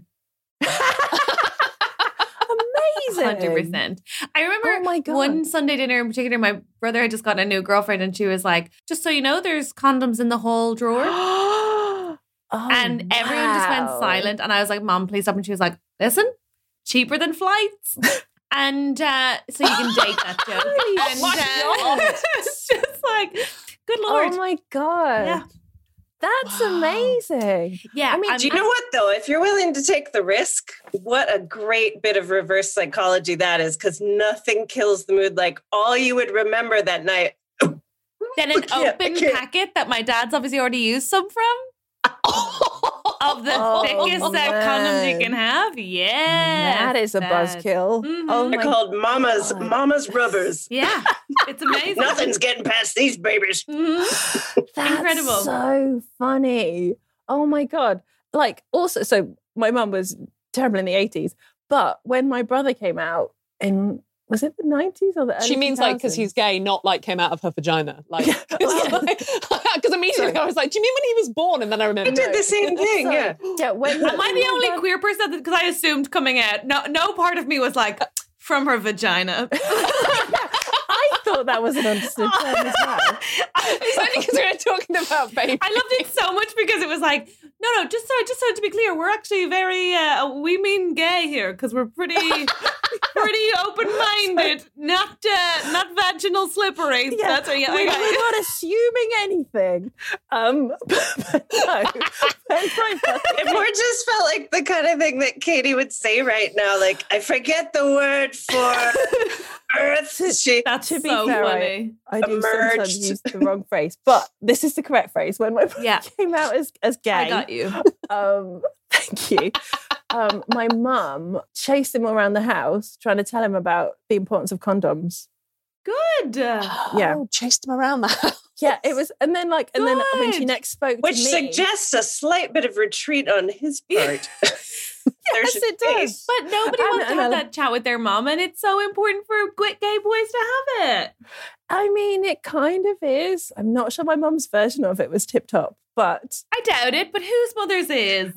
Amazing. Hundred percent. I remember Oh my God. one Sunday dinner in particular. My brother had just gotten a new girlfriend, and she was like, "Just so you know, there's condoms in the whole drawer." Oh, and everyone just went wow. silent. And I was like, "Mom, please stop." And she was like, "Listen, cheaper than flights." And uh, so you can date that joke. Holy and my uh, it's just like, good Lord. Oh my God. Yeah. That's Wow. amazing. Yeah. I mean, I'm- Do you know what, though? If you're willing to take the risk, what a great bit of reverse psychology that is, because nothing kills the mood like all you would remember that night. then an can't- I open can't. packet that my dad's obviously already used some from. Of the Oh, thickest set condoms you man. can have. Yeah. that is a buzzkill. Mhm. Oh They're my called Mama's God. Mama's rubbers. Yeah. It's amazing. Nothing's getting past these babies. Mhm. That's Incredible. so funny. Oh my God. Like, also, so my mum was terrible in the eighties, but when my brother came out in, was it the nineties or the early She means like because he's gay, not like came out of her vagina. Like, because immediately Sorry. I was like, "Do you mean when he was born?" And then I I remembered. did the same thing, Sorry. yeah. Yeah, when, Am I the only queer person? Because I assumed coming out, no, no part of me was like, from her vagina. I thought that was an understood term as well. It's only because we were talking about baby. I loved it so much because it was like, no, no, just so, just so to be clear, we're actually very, uh, we mean gay here because we're pretty, pretty open-minded, not, uh, not vaginal slippery. Yeah, That's what, yeah, we, I got we're you. not assuming anything. Um, but no, when my mother- It more just felt like the kind of thing that Katie would say right now. Like, I forget the word for earth. She, That's to be so fair, funny. I do Emerged. sometimes use the wrong phrase, but this is the correct phrase. When my mother Yeah. came out as, as gay, I got you. um, thank you. Um, my mum chased him around the house trying to tell him about the importance of condoms. Good. Yeah. Oh, chased him around the house. Yeah, it was, and then like, and then when she Good. next spoke which to me, suggests a slight bit of retreat on his part. yes, it does. But nobody And- wants to and have I- that chat with their mom, and it's so important for gay gay boys to have it. I mean, it kind of is. I'm not sure my mum's version of it was tip top, but I doubt it, but whose mother's is?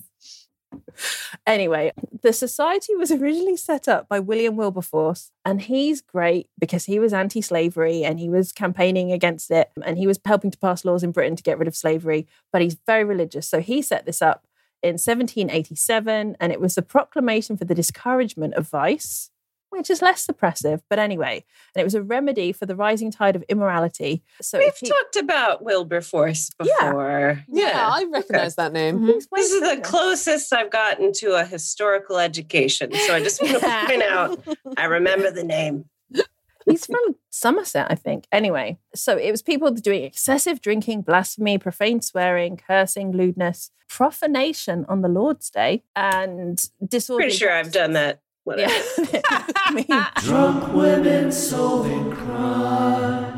anyway, the society was originally set up by William Wilberforce, and he's great because he was anti-slavery and he was campaigning against it, and he was helping to pass laws in Britain to get rid of slavery, but he's very religious. So he set this up in seventeen eighty-seven, and it was the proclamation for the discouragement of vice, which is less suppressive, but anyway, and it was a remedy for the rising tide of immorality. So We've if he, talked about Wilberforce before. Yeah, I recognise that name. He's way This is the famous. closest I've gotten to a historical education. So I just want to point out, I remember the name. He's from Somerset, I think. Anyway, so it was people doing excessive drinking, blasphemy, profane swearing, cursing, lewdness, profanation on the Lord's Day, and disorderly. Pretty sure I've done that. Whatever. Yeah. I mean, Drunk women solving crime.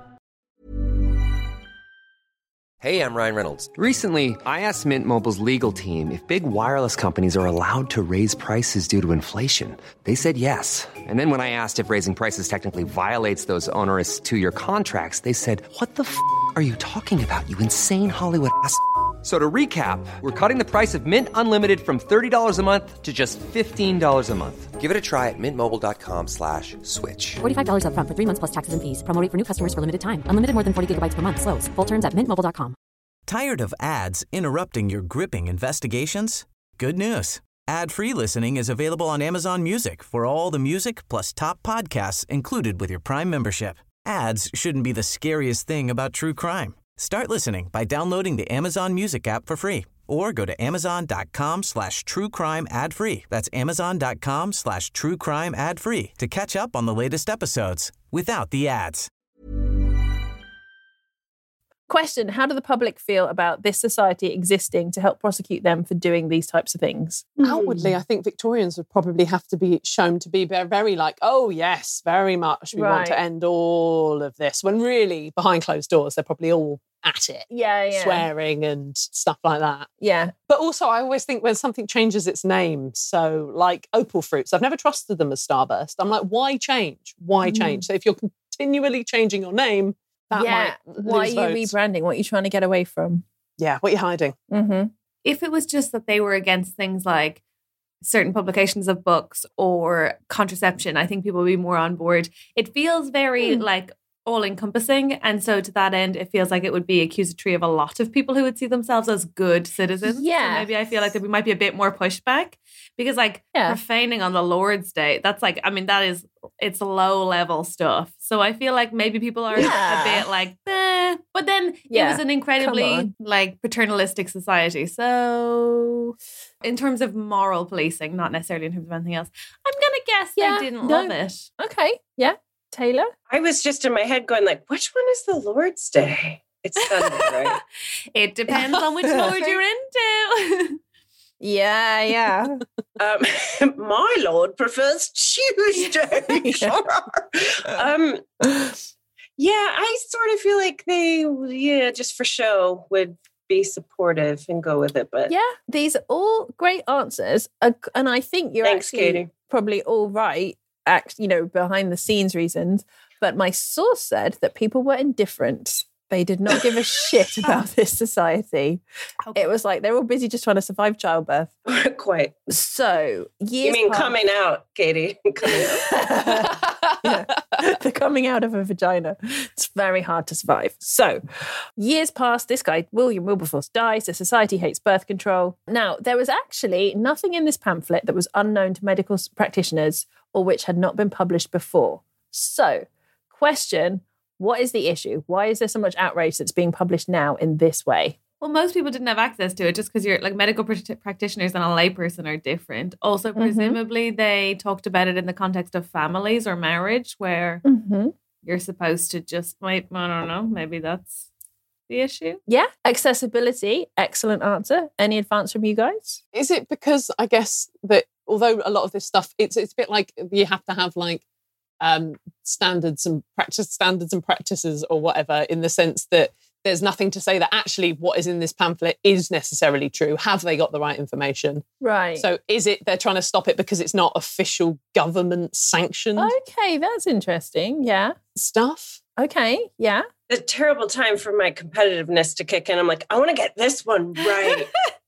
Hey, I'm Ryan Reynolds. Recently, I asked Mint Mobile's legal team if big wireless companies are allowed to raise prices due to inflation. They said yes. And then when I asked if raising prices technically violates those onerous two-year contracts, they said, "What the f*** are you talking about, you insane Hollywood ass?" So to recap, we're cutting the price of Mint Unlimited from thirty dollars a month to just fifteen dollars a month. Give it a try at mintmobile.com slash switch. forty-five dollars up front for three months plus taxes and fees. Promo rate for new customers for limited time. Unlimited more than forty gigabytes per month. Slows full terms at mint mobile dot com. Tired of ads interrupting your gripping investigations? Good news. Ad-free listening is available on Amazon Music for all the music plus top podcasts included with your Prime membership. Ads shouldn't be the scariest thing about true crime. Start listening by downloading the Amazon Music app for free or go to amazon.com slash true crime ad free. That's amazon.com slash true crime ad free to catch up on the latest episodes without the ads. question, how do the public feel about this society existing to help prosecute them for doing these types of things? Outwardly, I think Victorians would probably have to be shown to be very, very like, oh, yes, very much. We want to Right. end all of this. When really, behind closed doors, they're probably all at it. Yeah, yeah. Swearing and stuff like that. Yeah. But also, I always think when something changes its name, so like Opal Fruits, I've never trusted them as Starburst. I'm like, why change? Why change? So if you're continually changing your name, that yeah. might Why are lose you votes. rebranding? What are you trying to get away from? Yeah, what are you hiding? Mm-hmm. If it was just that they were against things like certain publications of books or contraception, I think people would be more on board. It feels very Mm. like all-encompassing, and so to that end, it feels like it would be accusatory of a lot of people who would see themselves as good citizens. Yeah. So maybe I feel like there might be a bit more pushback because, like, Yeah. profaning on the Lord's Day, that's like, I mean, that is, it's low-level stuff. So I feel like maybe people are Yeah. a bit like, eh. But then Yeah. it was an Come incredibly on. like paternalistic society. So in terms of moral policing, not necessarily in terms of anything else, I'm gonna guess Yeah, they didn't no. love it. Okay. Yeah. Taylor? I was just in my head going like, which one is the Lord's Day? It's Sunday, right? It depends on which Lord you're into. Yeah, yeah. Um, my Lord prefers Tuesday. um, yeah, I sort of feel like they, yeah, just for show would be supportive and go with it. But Yeah, these are all great answers. Uh, and I think you're Thanks, actually Katie. probably all right, act, you know, behind the scenes reasons. But my source said that people were indifferent. They did not give a shit about this society. Okay. It was like they're all busy just trying to survive childbirth. Quite. So years You mean passed. coming out, Katie? Coming out. Yeah. The coming out of a vagina. It's very hard to survive. So years passed, this guy, William Wilberforce, dies. The society hates birth control. Now, there was actually nothing in this pamphlet that was unknown to medical s- practitioners or which had not been published before. So, question, what is the issue? Why is there so much outrage that's being published now in this way? Well, most people didn't have access to it just because you're like medical pr- practitioners and a layperson are different. Also, presumably they talked about it in the context of families or marriage where Mm-hmm. you're supposed to just, wait, I don't know, maybe that's the issue. Yeah, accessibility, excellent answer. Any advance from you guys? Is it because I guess that although a lot of this stuff, it's it's a bit like you have to have like um, standards and practice standards and practices or whatever, in the sense that there's nothing to say that actually what is in this pamphlet is necessarily true. Have they got the right information? Right. So is it they're trying to stop it because it's not official government sanctioned Okay, that's interesting. Yeah. stuff? Okay, yeah. A terrible time for my competitiveness to kick in. I'm like, I want to get this one right.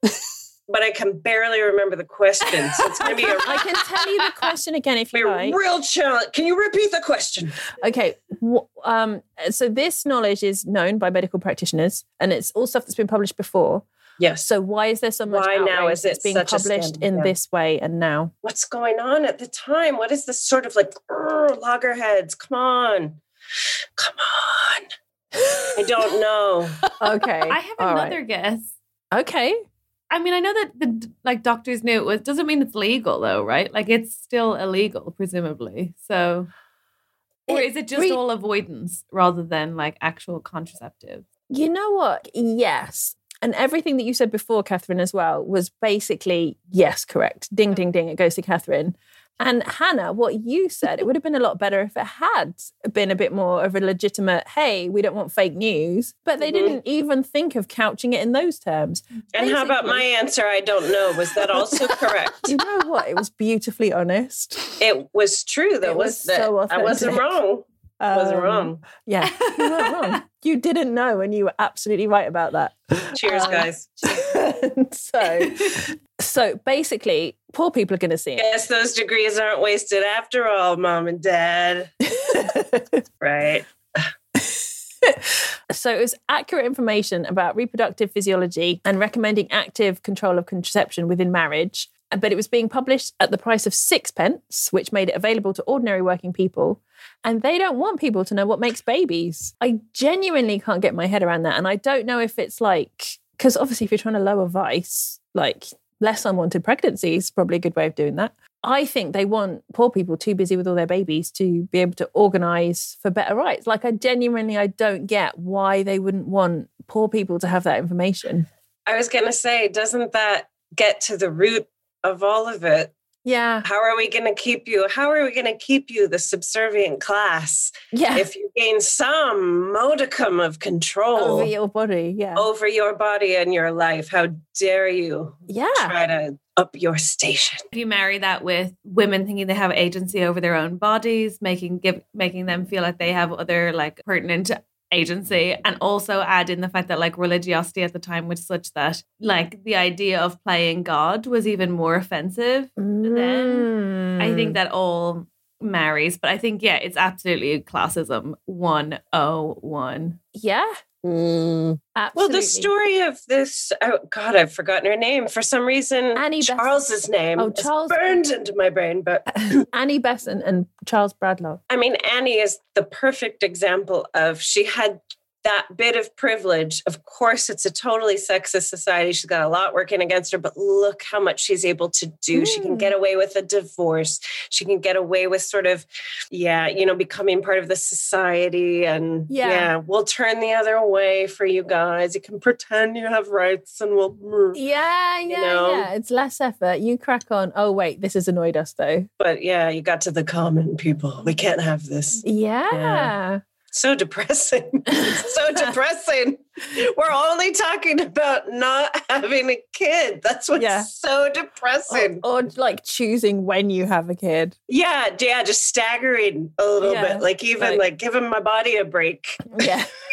But I can barely remember the question. So it's going to be a, I can tell you the question again if be you a like. real challenge. Can you repeat the question? Okay. wh- Um, so this knowledge is known by medical practitioners and it's all stuff that's been published before. Yes. So why is there so much Why now outrage is it that's being such a published scandal? in Yeah. this way and now? What's going on at the time? What is this sort of like, "Urgh, loggerheads? Come on. Come on. I don't know. Okay. I have all another right. guess. Okay. I mean, I know that the like doctors knew it was, doesn't mean it's legal though, right? Like it's still illegal, presumably. So, or is it just re- all avoidance rather than like actual contraceptive? You know what? Yes. And everything that you said before, Catherine, as well, was basically, yes, correct. Ding, ding, ding. It goes to Catherine. And Hannah, what you said, it would have been a lot better if it had been a bit more of a legitimate, hey, we don't want fake news. But they Mhm. didn't even think of couching it in those terms. And how about Basically- my answer? I don't know. Was that also correct? You know what? It was beautifully honest. It was true, though. It was, was that so I wasn't authentic. wrong. I wasn't Um, wrong. Yeah, you weren't wrong. You didn't know, and you were absolutely right about that. Cheers, Um, guys. so, so basically, poor people are going to see it. Guess those degrees aren't wasted after all, Mom and Dad. Right. So it was accurate information about reproductive physiology and recommending active control of contraception within marriage. But it was being published at the price of sixpence, which made it available to ordinary working people. And they don't want people to know what makes babies. I genuinely can't get my head around that. And I don't know if it's like, because obviously if you're trying to lower vice, like less unwanted pregnancy is probably a good way of doing that. I think they want poor people too busy with all their babies to be able to organise for better rights. Like I genuinely, I don't get why they wouldn't want poor people to have that information. I was going to say, doesn't that get to the root of all of it? Yeah. How are we going to keep you? How are we going to keep you the subservient class? Yeah. If you gain some modicum of control Over your body. Yeah. over your body and your life, how dare you Yeah. try to up your station? If you marry that with women thinking they have agency over their own bodies, making give making them feel like they have other like pertinent agency, and also add in the fact that like religiosity at the time was such that like the idea of playing God was even more offensive then. I think that all marries, but I think yeah, it's absolutely classism one oh one. Yeah. Mm. Absolutely. Well, the story of this, oh God, I've forgotten her name. For some reason, Annie Besant. Charles's name Oh, is Charles- burned into my brain. But Annie Besant and Charles Bradlaugh. I mean, Annie is the perfect example of, she had that bit of privilege. Of course, it's a totally sexist society. She's got a lot working against her, but look how much she's able to do. Mm. She can get away with a divorce. She can get away with sort of, yeah, you know, becoming part of the society. And Yeah. yeah, we'll turn the other way for you guys. You can pretend you have rights and we'll, Yeah, yeah, you know? yeah. It's less effort. You crack on. Oh, wait, this has annoyed us though. But yeah, you got to the common people. We can't have this. Yeah. Yeah. So depressing. It's so depressing. We're only talking about not having a kid. That's what's Yeah. so depressing. Or, or like choosing when you have a kid. Yeah, yeah, just staggering a little Yeah, bit. Like even like- like giving my body a break. Yeah.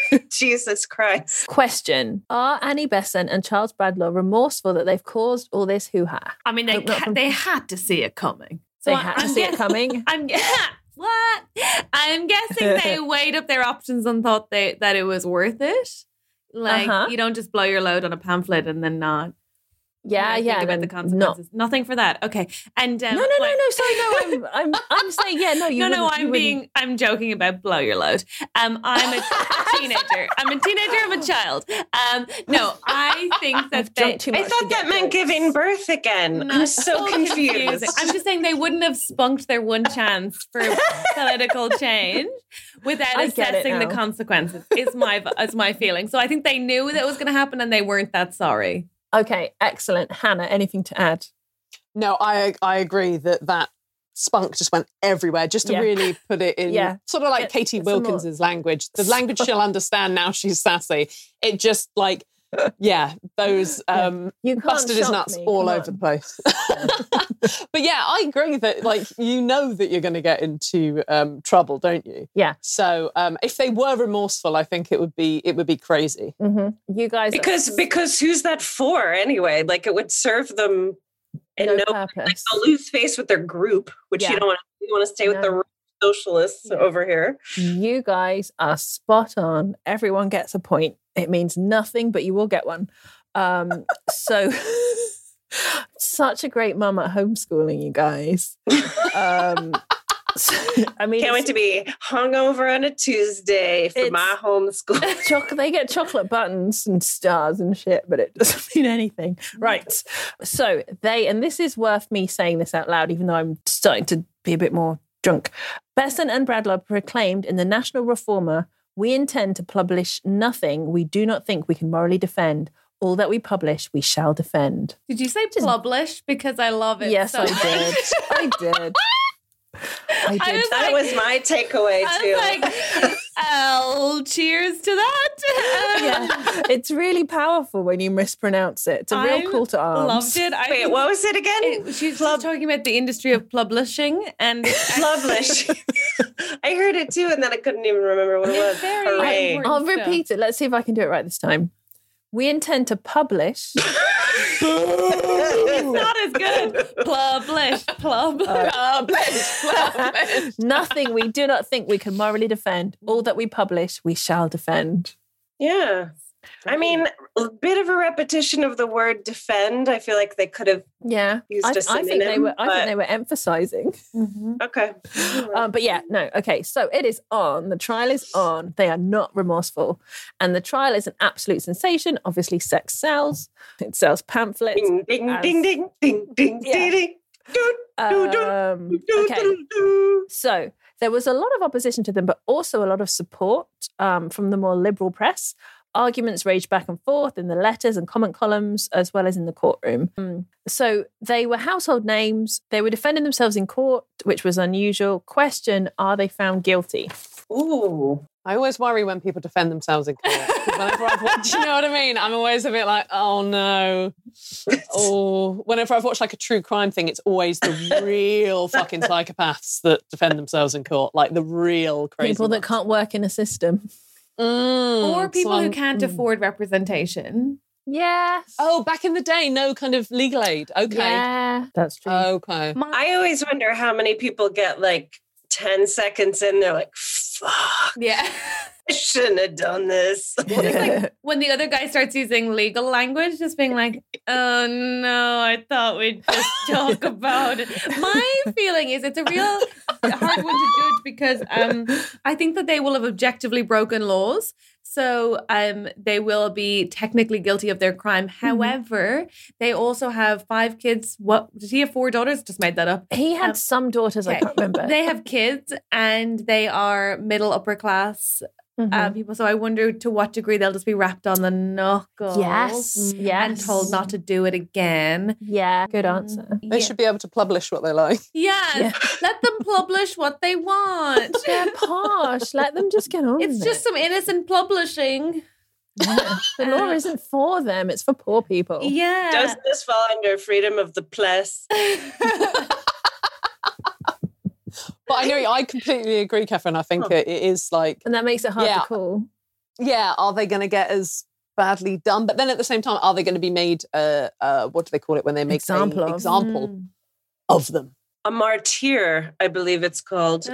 Jesus Christ. Question. Are Annie Besant and Charles Bradlaugh remorseful that they've caused all this hoo-ha? I mean, they Hope not ca- from- they had to see it coming. They So had I'm to see it guess- coming? I'm what? I'm guessing they weighed up their options and thought they that it was worth it. Like Uh-huh. you don't just blow your load on a pamphlet and then not. Yeah, you know, yeah. Think about and the then consequences. Nothing for that. Okay. And um, No, no, no, what- no. Sorry, no. I'm, I'm, I'm saying, yeah, no. You no, no, wouldn't- you I'm wouldn't- being, I'm joking about blow your load. Um, I'm a teenager. I'm a teenager. I'm a child. Um, no, I think that they. drunk too I much thought to that get meant jokes. giving birth again. I'm so confused. confusing. I'm just saying they wouldn't have spunked their one chance for political change without I get it assessing the now. consequences. Is my is my feeling. So I think they knew that was going to happen and they weren't that sorry. Okay, excellent. Hannah, anything to add? No, I I agree that that spunk just went everywhere, just to Yeah. really put it in Yeah. sort of like Get Katie some more- Wilkins's language, the language she'll understand now she's sassy. It just like, yeah, those um, You can't busted his shock nuts me, all come over on. the place. But yeah, I agree that like, you know that you're going to get into um, trouble, don't you? Yeah. So um, if they were remorseful, I think it would be it would be crazy. Mm-hmm. You guys, Because because who's that for anyway? Like it would serve them in no no, purpose. like they'll lose face with their group, which Yeah. you don't want to you want to stay with No. the socialists over here. You guys are spot on. Everyone gets a point. It means nothing, but you will get one. Um, so, such a great mum at homeschooling, you guys. Um, so- I mean, Can't wait to be hungover on a Tuesday for It's- my homeschool. Choc- they get chocolate buttons and stars and shit, but it doesn't mean anything. Right. So they, and this is worth me saying this out loud, even though I'm starting to be a bit more drunk. Besant and Bradlaugh proclaimed in the National Reformer, we intend to publish nothing we do not think we can morally defend. All that we publish, we shall defend. Did you say publish? Because I love it. Yes, so I much. did. I did. I did. I was That like- was my takeaway I too. was like, oh, cheers to that. Yeah. It's really powerful when you mispronounce it. It's a real I call to arms. Loved it. I Wait, what was it again? It, she's just talking about the industry of publishing and Publish. I heard it too, and then I couldn't even remember what it was. very Hooray. important. I'll repeat it. Let's see if I can do it right this time. We intend to publish. It's not as good. Publish, publish, Publish, publish. Nothing we do not think we can morally defend. All that we publish, we shall defend. Yeah. I mean, a bit of a repetition of the word defend. I feel like they could have Yeah, used I, a I think they synonym, were. I think but- they were emphasizing. Okay. Um, but yeah, no. Okay, so it is on. The trial is on. They are not remorseful, and the trial is an absolute sensation. Obviously, sex sells. It sells pamphlets. Ding, ding, as- ding, ding, ding, ding, Yeah. ding, ding. Do, do, do, Um, do, okay. do, do. So there was a lot of opposition to them, but also a lot of support um, from the more liberal press. Arguments raged back and forth in the letters and comment columns, as well as in the courtroom. Mm. So they were household names. They were defending themselves in court, which was unusual. Question, are they found guilty? Ooh. I always worry when people defend themselves in court. 'Cause Whenever I've watched, you know what I mean? I'm always a bit like, oh no. Or whenever I've watched like a true crime thing, it's always the real fucking psychopaths that defend themselves in court, like the real crazy People that ones. can't work in a system. Mm, or people so who I'm- can't mm. afford representation. Yes. Oh, back in the day, no kind of legal aid. Okay. Yeah, that's true. Okay. I always wonder how many people get like ten seconds in, they're like, fuck, Yeah. I shouldn't have done this. When the other guy starts using legal language, just being like, oh no, I thought we'd just talk about it. My feeling is it's a real hard one to judge because um, I think that they will have objectively broken laws. So um, they will be technically guilty of their crime. However, they also have five kids. What did he have? Four daughters? Just made that up. He had Um, some daughters, I okay. can't remember. They have kids and they are middle upper class Mhm. uh, people. So I wonder to what degree they'll just be wrapped on the knuckles. Yes, yes. And told not to do it again. Yeah, good answer. They Yeah. should be able to publish what they like. Yes. Yeah. Let them publish what they want. They're posh. Let them just get on It's with just it. some innocent publishing. Yeah. The law isn't for them, it's for poor people. Yeah. Doesn't this fall under freedom of the press? But I know I completely agree, Catherine. I think it, it is like And that makes it hard Yeah. to call. yeah, are they going to get as badly done? But then at the same time, are they going to be made, uh, uh, what do they call it when they make Example an of. example Mm. of them? A martyr, I believe it's called.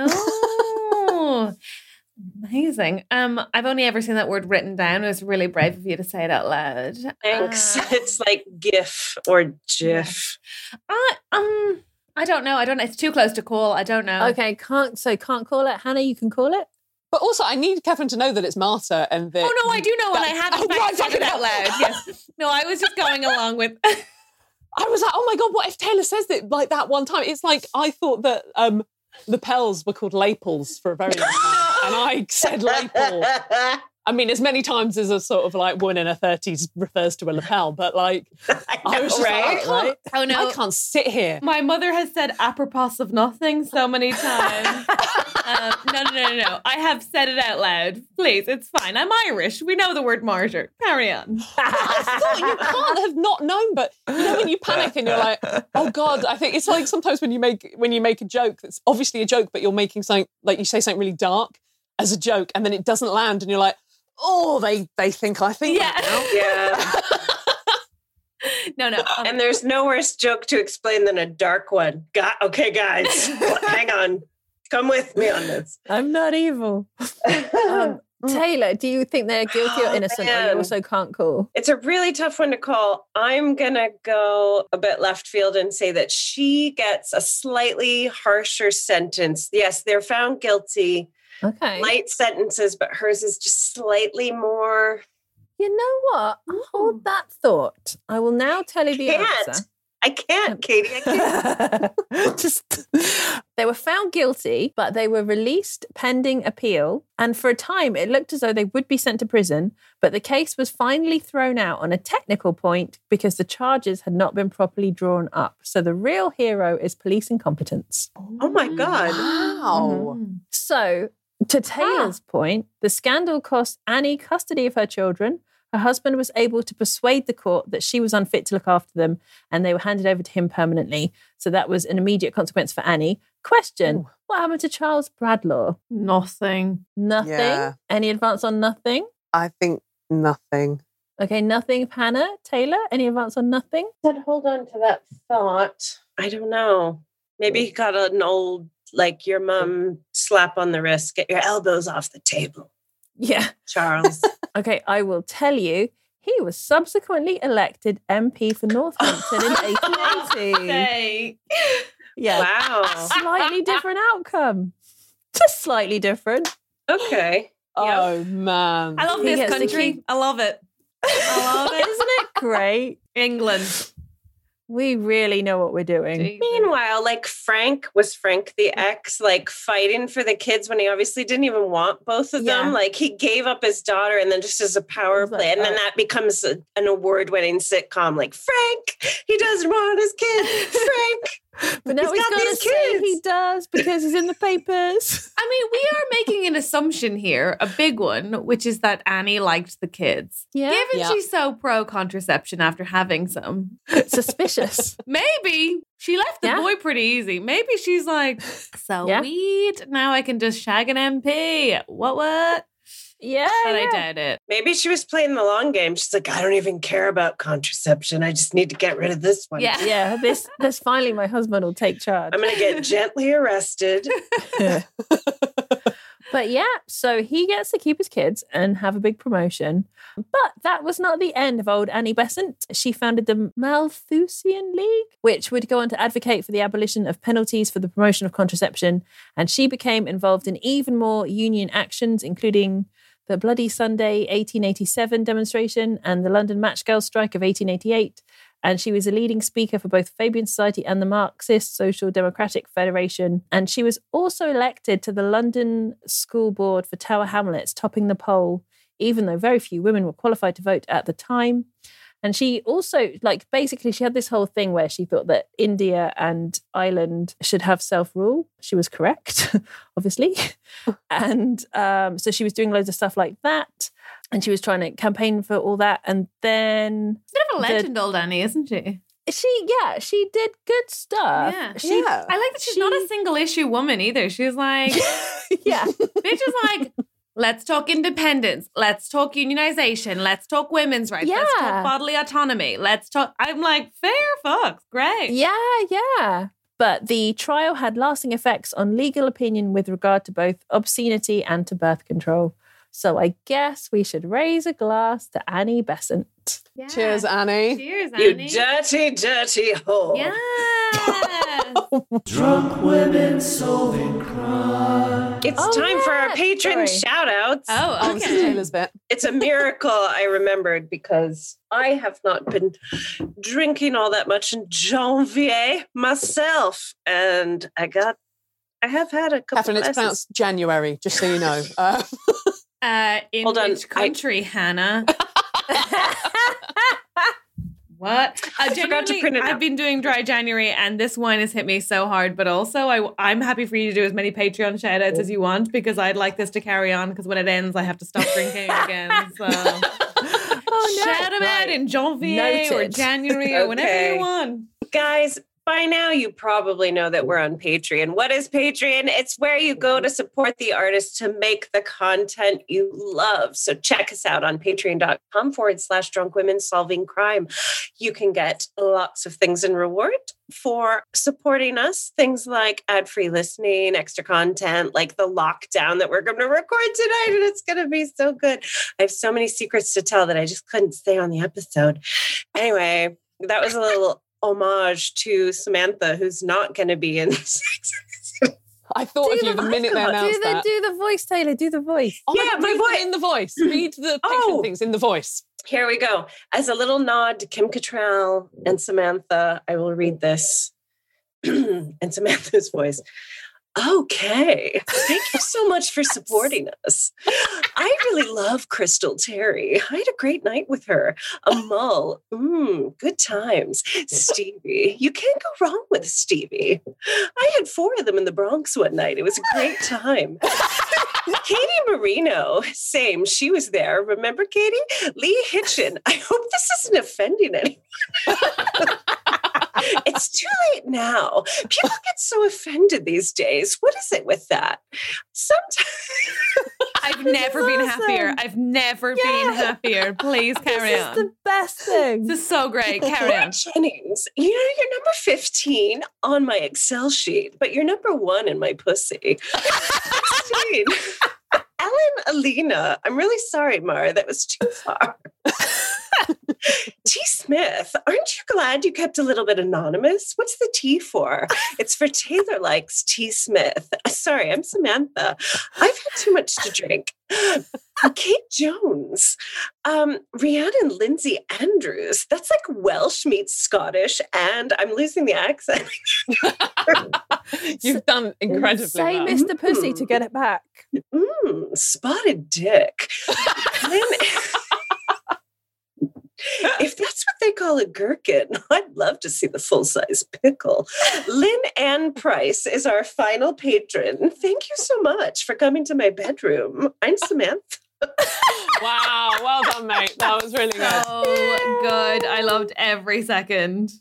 Oh, amazing. Um, I've only ever seen that word written down. It was really brave of you to say it out loud. Thanks. Uh, It's like GIF or GIF. I, um, I don't know. I don't know. It's too close to call. I don't know. Okay, can't so can't call it. Hannah, you can call it. But also, I need Catherine to know that it's Marta and that... Oh, no, I do know, and I have in Oh, fact right, said it out loud. Yes. No, I was just going along with... I was like, oh my God, what if Taylor says it like that one time? It's like, I thought that um, lapels were called lapels for a very long time. And I said lapel. I mean, as many times as a sort of like woman in her thirties refers to a lapel, but like, I, I was just right? like, I can't, Oh, no. I can't sit here. My mother has said apropos of nothing so many times. um, no, no, no, no, no. I have said it out loud. Please, it's fine. I'm Irish. We know the word martyr. Carry on. I thought you can't have not known, but you know when you panic and you're like, oh God, I think it's like sometimes when you make when you make a joke that's obviously a joke, but you're making something like you say something really dark as a joke, and then it doesn't land, and you're like, oh, they they think I think Yeah. that now. Yeah. No, no. Um, And there's no worse joke to explain than a dark one. Got, okay, guys, hang on. Come with me on this. I'm not evil. Um, Taylor, do you think they're guilty or Oh, innocent, or man. you also can't call? It's a really tough one to call. I'm going to go a bit left field and say that she gets a slightly harsher sentence. Yes, they're found guilty. Okay. Light sentences, but hers is just slightly more. You know what? Hold that thought. I will now tell you the Can't. answer. I can't, Katie. I can't. Just they were found guilty, but they were released pending appeal. And for a time, it looked as though they would be sent to prison. But the case was finally thrown out on a technical point because the charges had not been properly drawn up. So the real hero is police incompetence. Oh my God. Wow. So, to Taylor's point, the scandal cost Annie custody of her children. Her husband was able to persuade the court that she was unfit to look after them, and they were handed over to him permanently. So that was an immediate consequence for Annie. Question, Ooh. What happened to Charles Bradlaugh? Nothing. Nothing? Yeah. Any advance on nothing? I think nothing. Okay, nothing. Hannah, Taylor, any advance on nothing? Said, hold on to that thought. I don't know. Maybe he got an old, like your mom slap on the wrist, get your elbows off the table. Yeah. Charles. Okay, I will tell you, he was subsequently elected M P for Northampton in eighteen eighty. Hey. Yeah. Wow. Slightly different outcome. Just slightly different. Okay. Oh, Yep. man. I love He this gets to country. keep- I love it. I love it. Isn't it great? England. We really know what we're doing. Meanwhile, like Frank, was Frank the ex, like fighting for the kids when he obviously didn't even want both of them? Yeah. Like he gave up his daughter and then just as a power It's like, play. And then oh. that becomes a, an award winning sitcom. Like Frank, he doesn't want his kid. Frank. But now He's he's, got got to these say kids. he does because he's in the papers. I mean, we are making an assumption here, a big one, which is that Annie liked the kids. Yeah. Given Yeah. she's so pro contraception after having some, Suspicious. maybe she left the Yeah. boy pretty easy. Maybe she's like, so Yeah. weed. Now I can just shag an M P. What, what? Yeah. But I yeah. doubt it. Maybe she was playing the long game. She's like, I don't even care about contraception. I just need to get rid of this one. Yeah. Yeah, this this finally my husband will take charge. I'm going to get gently arrested. But yeah, so he gets to keep his kids and have a big promotion. But that was not the end of old Annie Besant. She founded the Malthusian League, which would go on to advocate for the abolition of penalties for the promotion of contraception. And she became involved in even more union actions, including the Bloody Sunday eighteen eighty-seven demonstration and the London Match Girls strike of eighteen eighty-eight. And she was a leading speaker for both Fabian Society and the Marxist Social Democratic Federation. And she was also elected to the London School Board for Tower Hamlets, topping the poll, even though very few women were qualified to vote at the time. And she also, like, basically, she had this whole thing where she thought that India and Ireland should have self-rule. She was correct, obviously. And um, so she was doing loads of stuff like that. And she was trying to campaign for all that. And then... She's a bit of a the- legend, old Annie, isn't she? She, yeah, she did good stuff. Yeah. She, Yeah. I like that she's she- not a single issue woman either. She's like, yeah. bitch is like, Let's talk independence. Let's talk unionization. Let's talk women's rights. Yeah. Let's talk bodily autonomy. Let's talk. I'm like, fair fucks. Great. Yeah, yeah. But the trial had lasting effects on legal opinion with regard to both obscenity and to birth control. So I guess we should raise a glass to Annie Besant. Yeah. Cheers, Annie. Cheers, You Annie. dirty, dirty whore. Yes. Drunk women solving crime. It's Oh, time for our yeah. patron Sorry. shout outs. Oh, Oh, this is okay. Taylor's bit. It's a miracle I remembered because I have not been drinking all that much in Janvier myself. And I got, I have had a couple Catherine, it's glasses. pronounced January, just so you know. Uh, Uh, in Hold on, which country, Hannah? What? Uh, I forgot to genuinely, print it I've out. been doing dry January, and this wine has hit me so hard. But also, I, I'm happy for you to do as many Patreon shout outs as you want because I'd like this to carry on. Because when it ends, I have to stop drinking again. So Oh, no. shout them out in Janvier or Noted. January or whenever Okay. you want. Guys, by now you probably know that we're on Patreon. What is Patreon? It's where you go to support the artists to make the content you love. So check us out on patreon.com forward slash drunk women solving crime. You can get lots of things in reward for supporting us. Things like ad-free listening, extra content, like the lockdown that we're going to record tonight. And it's going to be so good. I have so many secrets to tell that I just couldn't stay on the episode. Anyway, that was a little homage to Samantha, who's not going to be in I thought Do of you the the minute they voice. announced do the, that. Do the voice, Taylor. Do the voice. Oh Yeah, God, my read them voice. in the voice. Read the Patreon Oh. things in the voice. Here we go. As a little nod to Kim Cattrall and Samantha, I will read this in Samantha's voice. Okay. Thank you so much for supporting us. I really love Crystal Terry. I had a great night with her. A mull. Mmm, good times. Stevie. You can't go wrong with Stevie. I had four of them in the Bronx one night. It was a great time. Katie Marino, same. She was there. Remember, Katie? Lee Hitchin. I hope this isn't offending anyone. It's too late now. People get so offended these days. What is it with that? Sometimes I've never been awesome. happier. I've never been happier. Please carry This on. is the best thing. This is so great. Carry on. Jennings, you know, you're number fifteen on my Excel sheet, but you're number one in my pussy. sixteen. Ellen Alina. I'm really sorry, Mara. That was too far. T. Smith, aren't you glad you kept a little bit anonymous? What's the T for? It's for Taylor likes T. Smith. Uh, Sorry, I'm Samantha. I've had too much to drink. Kate Jones, um, Rhiannon Lindsay Andrews. That's like Welsh meets Scottish, and I'm losing the accent. You've done incredibly Say well. Mister Pussy to get it back. Mm, spotted dick. Lynn- If that's what they call a gherkin, I'd love to see the full-size pickle. Lynn Ann Price is our final patron. Thank you so much for coming to my bedroom. I'm Samantha. Wow, well done, mate. That was really good. So good. I loved every second.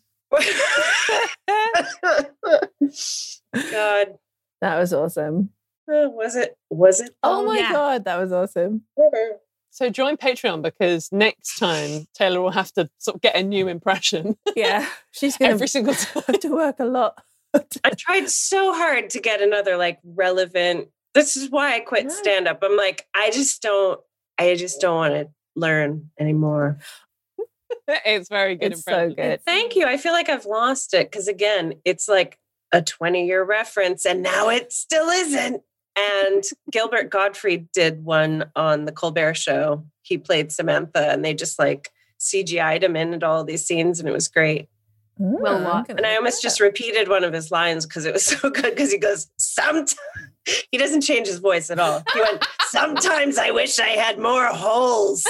God. That was awesome. Uh, was it? Was it? Oh, my yeah. God, that was awesome. So join Patreon because next time Taylor will have to sort of get a new impression Yeah, she's going every single time. have to work a lot. I tried so hard to get another like relevant. This is why I quit Right. stand up. I'm like, I just don't, I just don't want to learn anymore. It's very good It's so impression. good. Thank you. I feel like I've lost it because again, it's like a twenty year reference and now it still isn't. And Gilbert Gottfried did one on the Colbert Show. He played Samantha and they just like C G I'd him in at all these scenes and it was great. Well, I'm what? And I almost just repeated one of his lines because it was so good because he goes, sometimes he doesn't change his voice at all. He went, sometimes I wish I had more holes.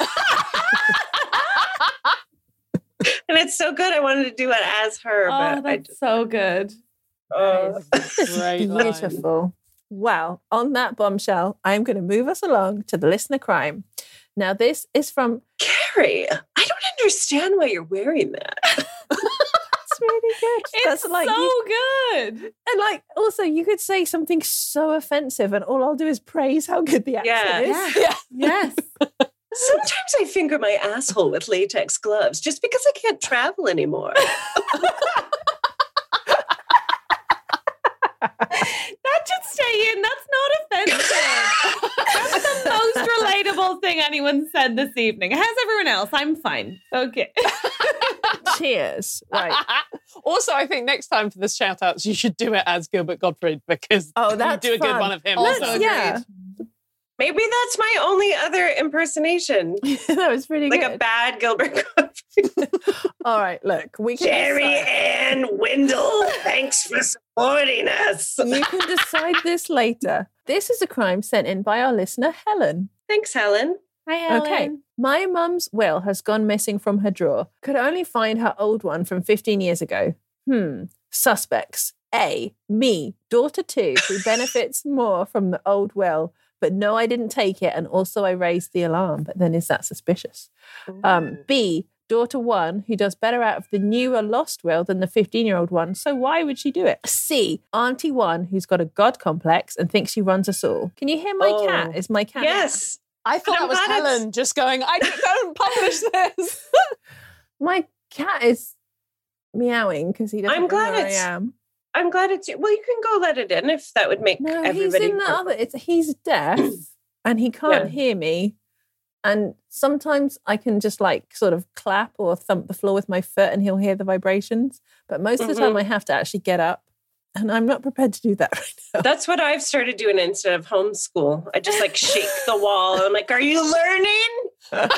And it's so good. I wanted to do it as her, Oh, but I that's just, so good. oh. Great line. Beautiful. Well, on that bombshell, I'm going to move us along to the listener crime. Now, this is from Carrie, I don't understand why you're wearing that. That's really good. It's That's like so you- good. And like, also, you could say something so offensive, and all I'll do is praise how good the accent Yeah. is. Yeah. Yes. Sometimes I finger my asshole with latex gloves just because I can't travel anymore. That should stay in. That's not offensive. That's the most relatable thing anyone said this evening. How's everyone else? I'm fine. Okay. Cheers. Right. Also, I think next time for the shout outs, you should do it as Gilbert Gottfried because Oh, you that's do a good fun. one of him. Let's- also. yeah. Maybe that's my only other impersonation. That was pretty Like good. a bad Gilbert Gottfried. All right, look, we can Jerry decide. Ann Windle, thanks for supporting us. You can decide this later. This is a crime sent in by our listener, Helen. Thanks, Helen. Hi, Helen. Okay. My mum's will has gone missing from her drawer. Could only find her old one from fifteen years ago. Hmm. Suspects. A. Me, daughter two, who benefits more from the old will. But no, I didn't take it. And also I raised the alarm. But then is that suspicious? Um, B. Daughter one, who does better out of the newer lost will than the fifteen-year-old one. So why would she do it? C. Auntie one, who's got a God complex and thinks she runs us all. Can you hear my Oh. cat? Is my cat? Yes. I thought I'm that was glad it's- Helen just going, I don't publish this. My cat is meowing because he doesn't I'm glad know where it's- I am. I'm glad it's well, you can go let it in if that would make No, he's everybody in the more- other. It's he's deaf and he can't Yeah. hear me. And sometimes I can just like sort of clap or thump the floor with my foot and he'll hear the vibrations. But most of the time Mhm. I have to actually get up, and I'm not prepared to do that right now. That's what I've started doing instead of homeschool. I just like shake the wall. I'm like, are you learning?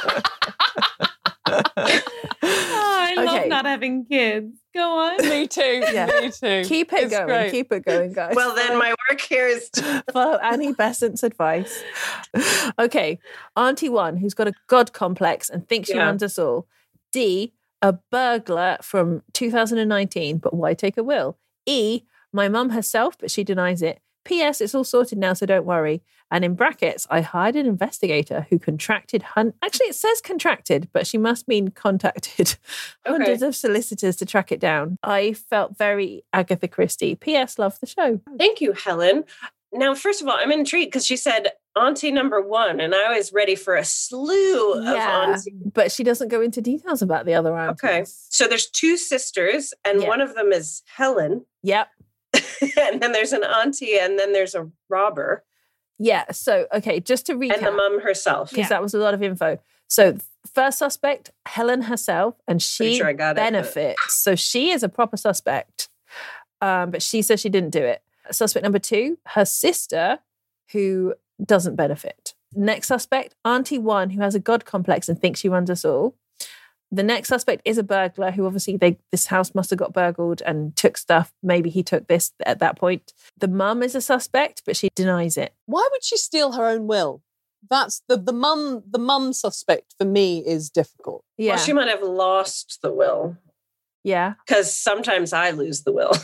Oh, I love Okay. not having kids. Go on. Me too. Yeah. Me too. Keep it It's going. great. Keep it going, guys. Well, then my work here is to Follow Annie Besant's advice. Okay. Auntie one, who's got a God complex and thinks she Yeah. runs us all. D, a burglar from two thousand nineteen, but why take a will? E, my mum herself, but she denies it. P S, it's all sorted now, so don't worry. And in brackets, I hired an investigator who contracted, hun- actually it says contracted, but she must mean contacted hundreds of solicitors to track it down. I felt very Agatha Christie. P S, love the show. Thank you, Helen. Now, first of all, I'm intrigued because she said auntie number one, and I was ready for a slew of aunties. but she doesn't go into details about the other aunties. Okay. So there's two sisters, and Yeah. one of them is Helen. Yep. And then there's an auntie, and then there's a robber, Yeah. So, okay, just to recap. and the mum herself. because that was a lot of info. So, first suspect, Helen herself, and Pretty she sure I got it, but- benefits. So, she is a proper suspect, um, but she says she didn't do it. Suspect number two, her sister, who doesn't benefit. Next suspect, Auntie one, who has a God complex and thinks she runs us all. The next suspect is a burglar who obviously they this house must have got burgled and took stuff. Maybe he took this at that point. The mum is a suspect, but she denies it. Why would she steal her own will? That's the the mum the mum suspect for me is difficult. Yeah. Well, she might have lost the will yeah. because sometimes I lose the will.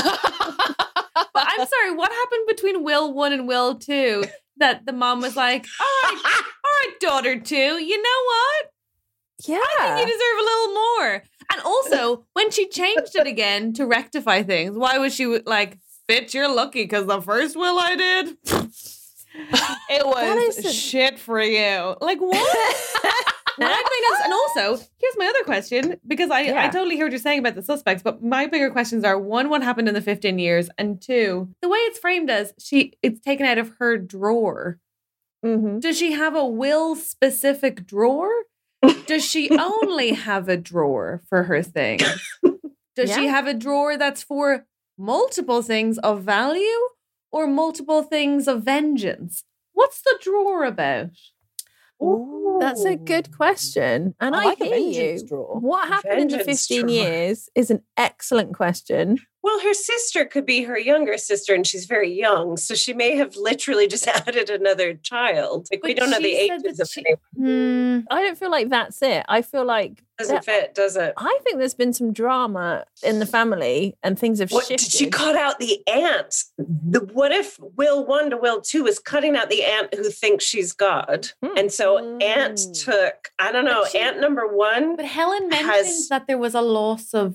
But I'm sorry, what happened between Will one and Will two that the mom was like, all right, all right, daughter two, you know what? Yeah. I think you deserve a little more. And also, when she changed it again to rectify things, why was she like, Fitz, you're lucky because the first will I did, it was is a- shit for you. Like, what? My thing is, and also, here's my other question, because I, I Yeah. totally hear what you're saying about the suspects, but my bigger questions are, one, what happened in the fifteen years? And two, the way it's framed as she it's taken out of her drawer. Mm-hmm. Does she have a will-specific drawer? Does she only have a drawer for her things? Does she Yeah. have a drawer that's for multiple things of value or multiple things of vengeance? What's the drawer about? That's a good question. And I I, like a hear vengeance you. drawer. What happened in the Vengeance fifteen drawer. years is an excellent question. Well, her sister could be her younger sister, and she's very young, so she may have literally just added another child. Like we But don't know the she said ages that of she- anyone. Hmm. I don't feel like that's it. I feel like Doesn't that- fit, does it? I think there's been some drama in the family and things have What shifted. did she cut out the aunt? The, what if Will one to Will two is cutting out the aunt who thinks she's God, Hmm. and so aunt Mm. took I don't know But she- aunt number one. But Helen mentioned Has- that there was a loss of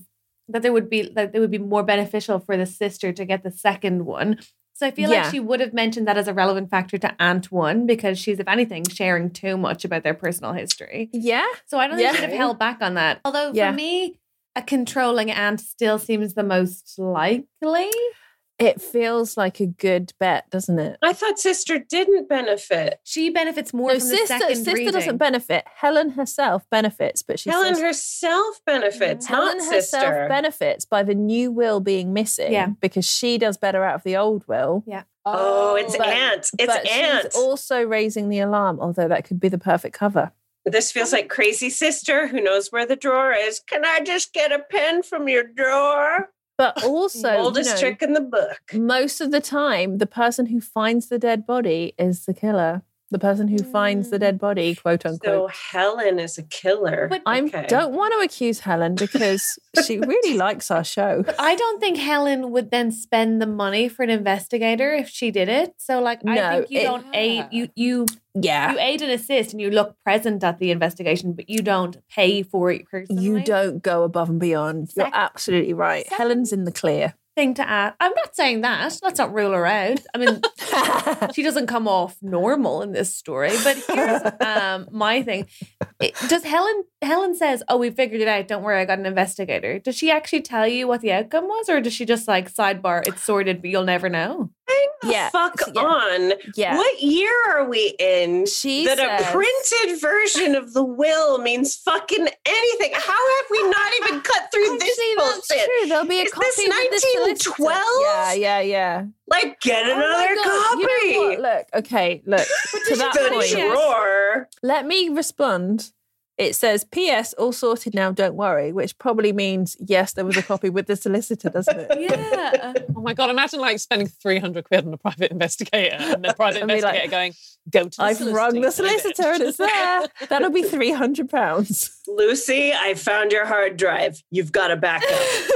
that there would be that it would be more beneficial for the sister to get the second one. So I feel Yeah. like she would have mentioned that as a relevant factor to Aunt One because she's, if anything, sharing too much about their personal history. Yeah. So I don't think Yeah. she'd have held back on that. Although Yeah. for me, a controlling aunt still seems the most likely. It feels like a good bet, doesn't it? I thought sister didn't benefit. She benefits more No, from sister, the second sister reading. doesn't benefit. Helen herself benefits, but she Helen says, herself benefits, Helen not herself sister. benefits by the new will being missing Yeah. because she does better out of the old will. Yeah. Oh, it's But- Aunt. It's but Aunt. she's also raising the alarm, although that could be the perfect cover. This feels like crazy sister who knows where the drawer is. Can I just get a pen from your drawer? But also, Oldest you know, trick in the book. most of the time, the person who finds the dead body is the killer. The person who finds the dead body, quote So unquote. Helen is a killer. But I Okay. don't want to accuse Helen because she really likes our show. I don't think Helen would then spend the money for an investigator if she did it. So, like, I No, think you it- don't aid you you Yeah. you aid and assist, and you look present at the investigation, but you don't pay for it personally. You don't go above and beyond. You're Sec- absolutely right. Second- Helen's in the clear. Thing to add. I'm not saying that. Let's not rule her out. I mean, she doesn't come off normal in this story. But here's um, my thing: it, does Helen? Helen says, "Oh, we figured it out. Don't worry, I got an investigator." Does she actually tell you what the outcome was, or does she just like sidebar? It's sorted, but you'll never know. Hang the Yeah. fuck Yeah. on. Yeah. What year are we in? She that says- a printed version of the will means fucking anything. How have we not even cut through this Actually, that's bullshit? true. There'll be a Is copy this with the nineteen solicitor. twelve? Yeah, yeah, yeah. Like, get Oh my another God. copy. You know what? Look, okay, look. to that the point, drawer. let me respond. It says, P S, all sorted now, don't worry, which probably means, yes, there was a copy with the solicitor, doesn't it? Yeah. Oh my God, imagine like spending three hundred quid on a private investigator and the private And be like, investigator going, go to the I've solicitor. rung the you know, solicitor and it's there. That'll be three hundred pounds. Lucy, I found your hard drive. You've got a backup.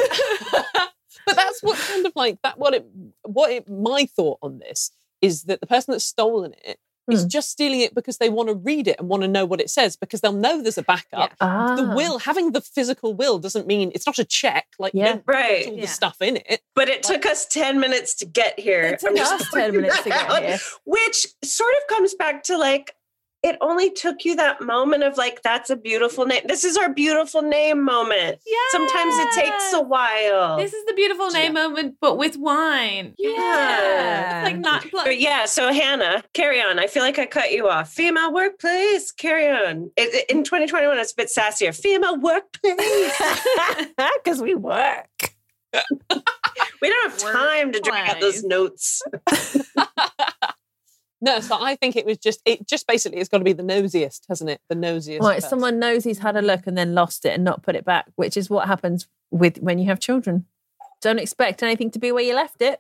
But that's what kind of like that. What it, what it, my thought on this is that the person that's stolen it is Hmm. just stealing it because they want to read it and want to know what it says because they'll know there's a backup. Ah. The will, having the physical will, doesn't mean it's not a check. Like, Yeah. you don't put Right. all Yeah. the stuff in it. But it took us ten minutes to get here. It took I'm just us ten pointing minutes to that get out, here. Which sort of comes back to like, it only took you that moment of like, that's a beautiful name. This is our beautiful name moment. Sometimes it takes a while. This is the beautiful name moment, but with wine. Yeah. It's like not. But yeah, so Hannah, carry on. I feel like I cut you off. Female workplace, carry on. It, it- in twenty twenty-one, it's a bit sassier. Female workplace. Because we work. We don't have time to drag out those notes. No, so I think it was just, it just basically, it's got to be the nosiest, hasn't it? The nosiest. Right, person. someone knows he's had a look and then lost it and not put it back, which is what happens with when you have children. Don't expect anything to be where you left it.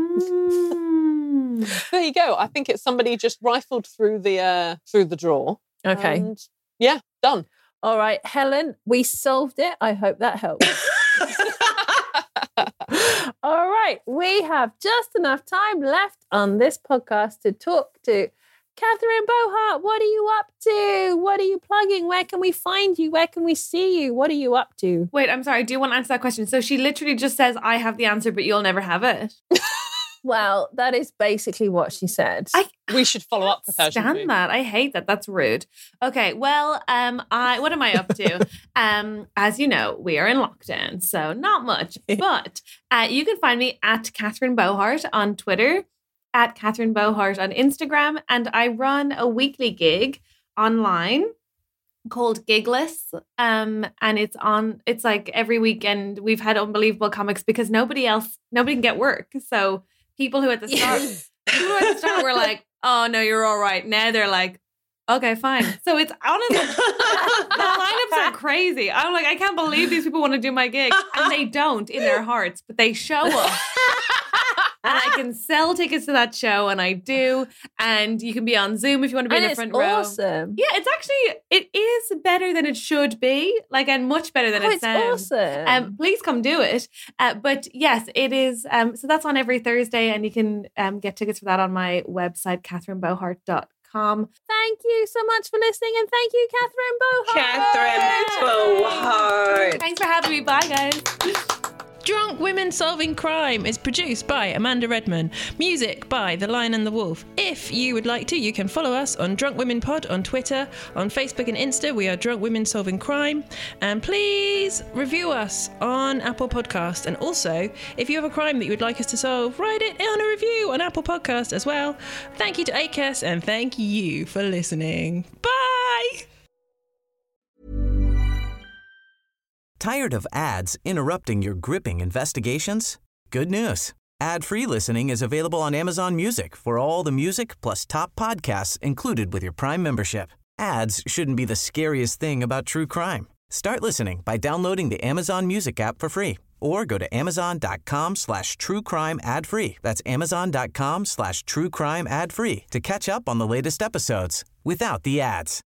Mm. There you go. I think it's somebody just rifled through the uh, through the drawer. Okay. And yeah, done. All right, Helen, we solved it. I hope that helps. All right, we have just enough time left on this podcast to talk to Catherine Bohart. What are you up to? What are you plugging? Where can we find you? Where can we see you? What are you up to? Wait, I'm sorry. I do want to answer that question. So she literally just says, I have the answer, but you'll never have it. Well, that is basically what she said. I We should follow up with her. shouldn't we? stand that. I hate that. That's rude. Okay, well, um, I what am I up to? um, as you know, we are in lockdown, so not much. But uh, you can find me at Catherine Bohart on Twitter, at Catherine Bohart on Instagram, and I run a weekly gig online called Gigless, um, and it's on. It's like every weekend we've had unbelievable comics because nobody else, nobody can get work, so. People who at the start, people who at the start were like, "Oh no, you're all right." Now they're like, "Okay, fine." So it's honestly, the lineups are crazy. I'm like, I can't believe these people want to do my gig, and they don't in their hearts, but they show up, and I can sell tickets to that show, and I do. And you can be on Zoom if you want to be and in the it's front row. awesome. Yeah, it's actually it is better than it should be, like, and much better than Oh, it it's sounds. awesome. Um, please come do it. Uh, but yes, it is. Um, so that's on every Thursday, and you can um, get tickets for that on my website, catherine bohart dot com. Thank you so much for listening, and thank you, Catherine Bohart. Catherine Bohart. Thanks for having me. Bye, guys. Drunk Women Solving Crime is produced by Amanda Redman. Music by The Lion and the Wolf. If you would like to, you can follow us on Drunk Women Pod on Twitter, on Facebook and Insta. We are Drunk Women Solving Crime. And please review us on Apple Podcast. And also, if you have a crime that you would like us to solve, write it on a review on Apple Podcast as well. Thank you to A C A S and thank you for listening. Bye! Tired of ads interrupting your gripping investigations? Good news. Ad-free listening is available on Amazon Music for all the music plus top podcasts included with your Prime membership. Ads shouldn't be the scariest thing about true crime. Start listening by downloading the Amazon Music app for free or go to amazon.com slash true crime ad free. That's amazon.com slash true crime ad free to catch up on the latest episodes without the ads.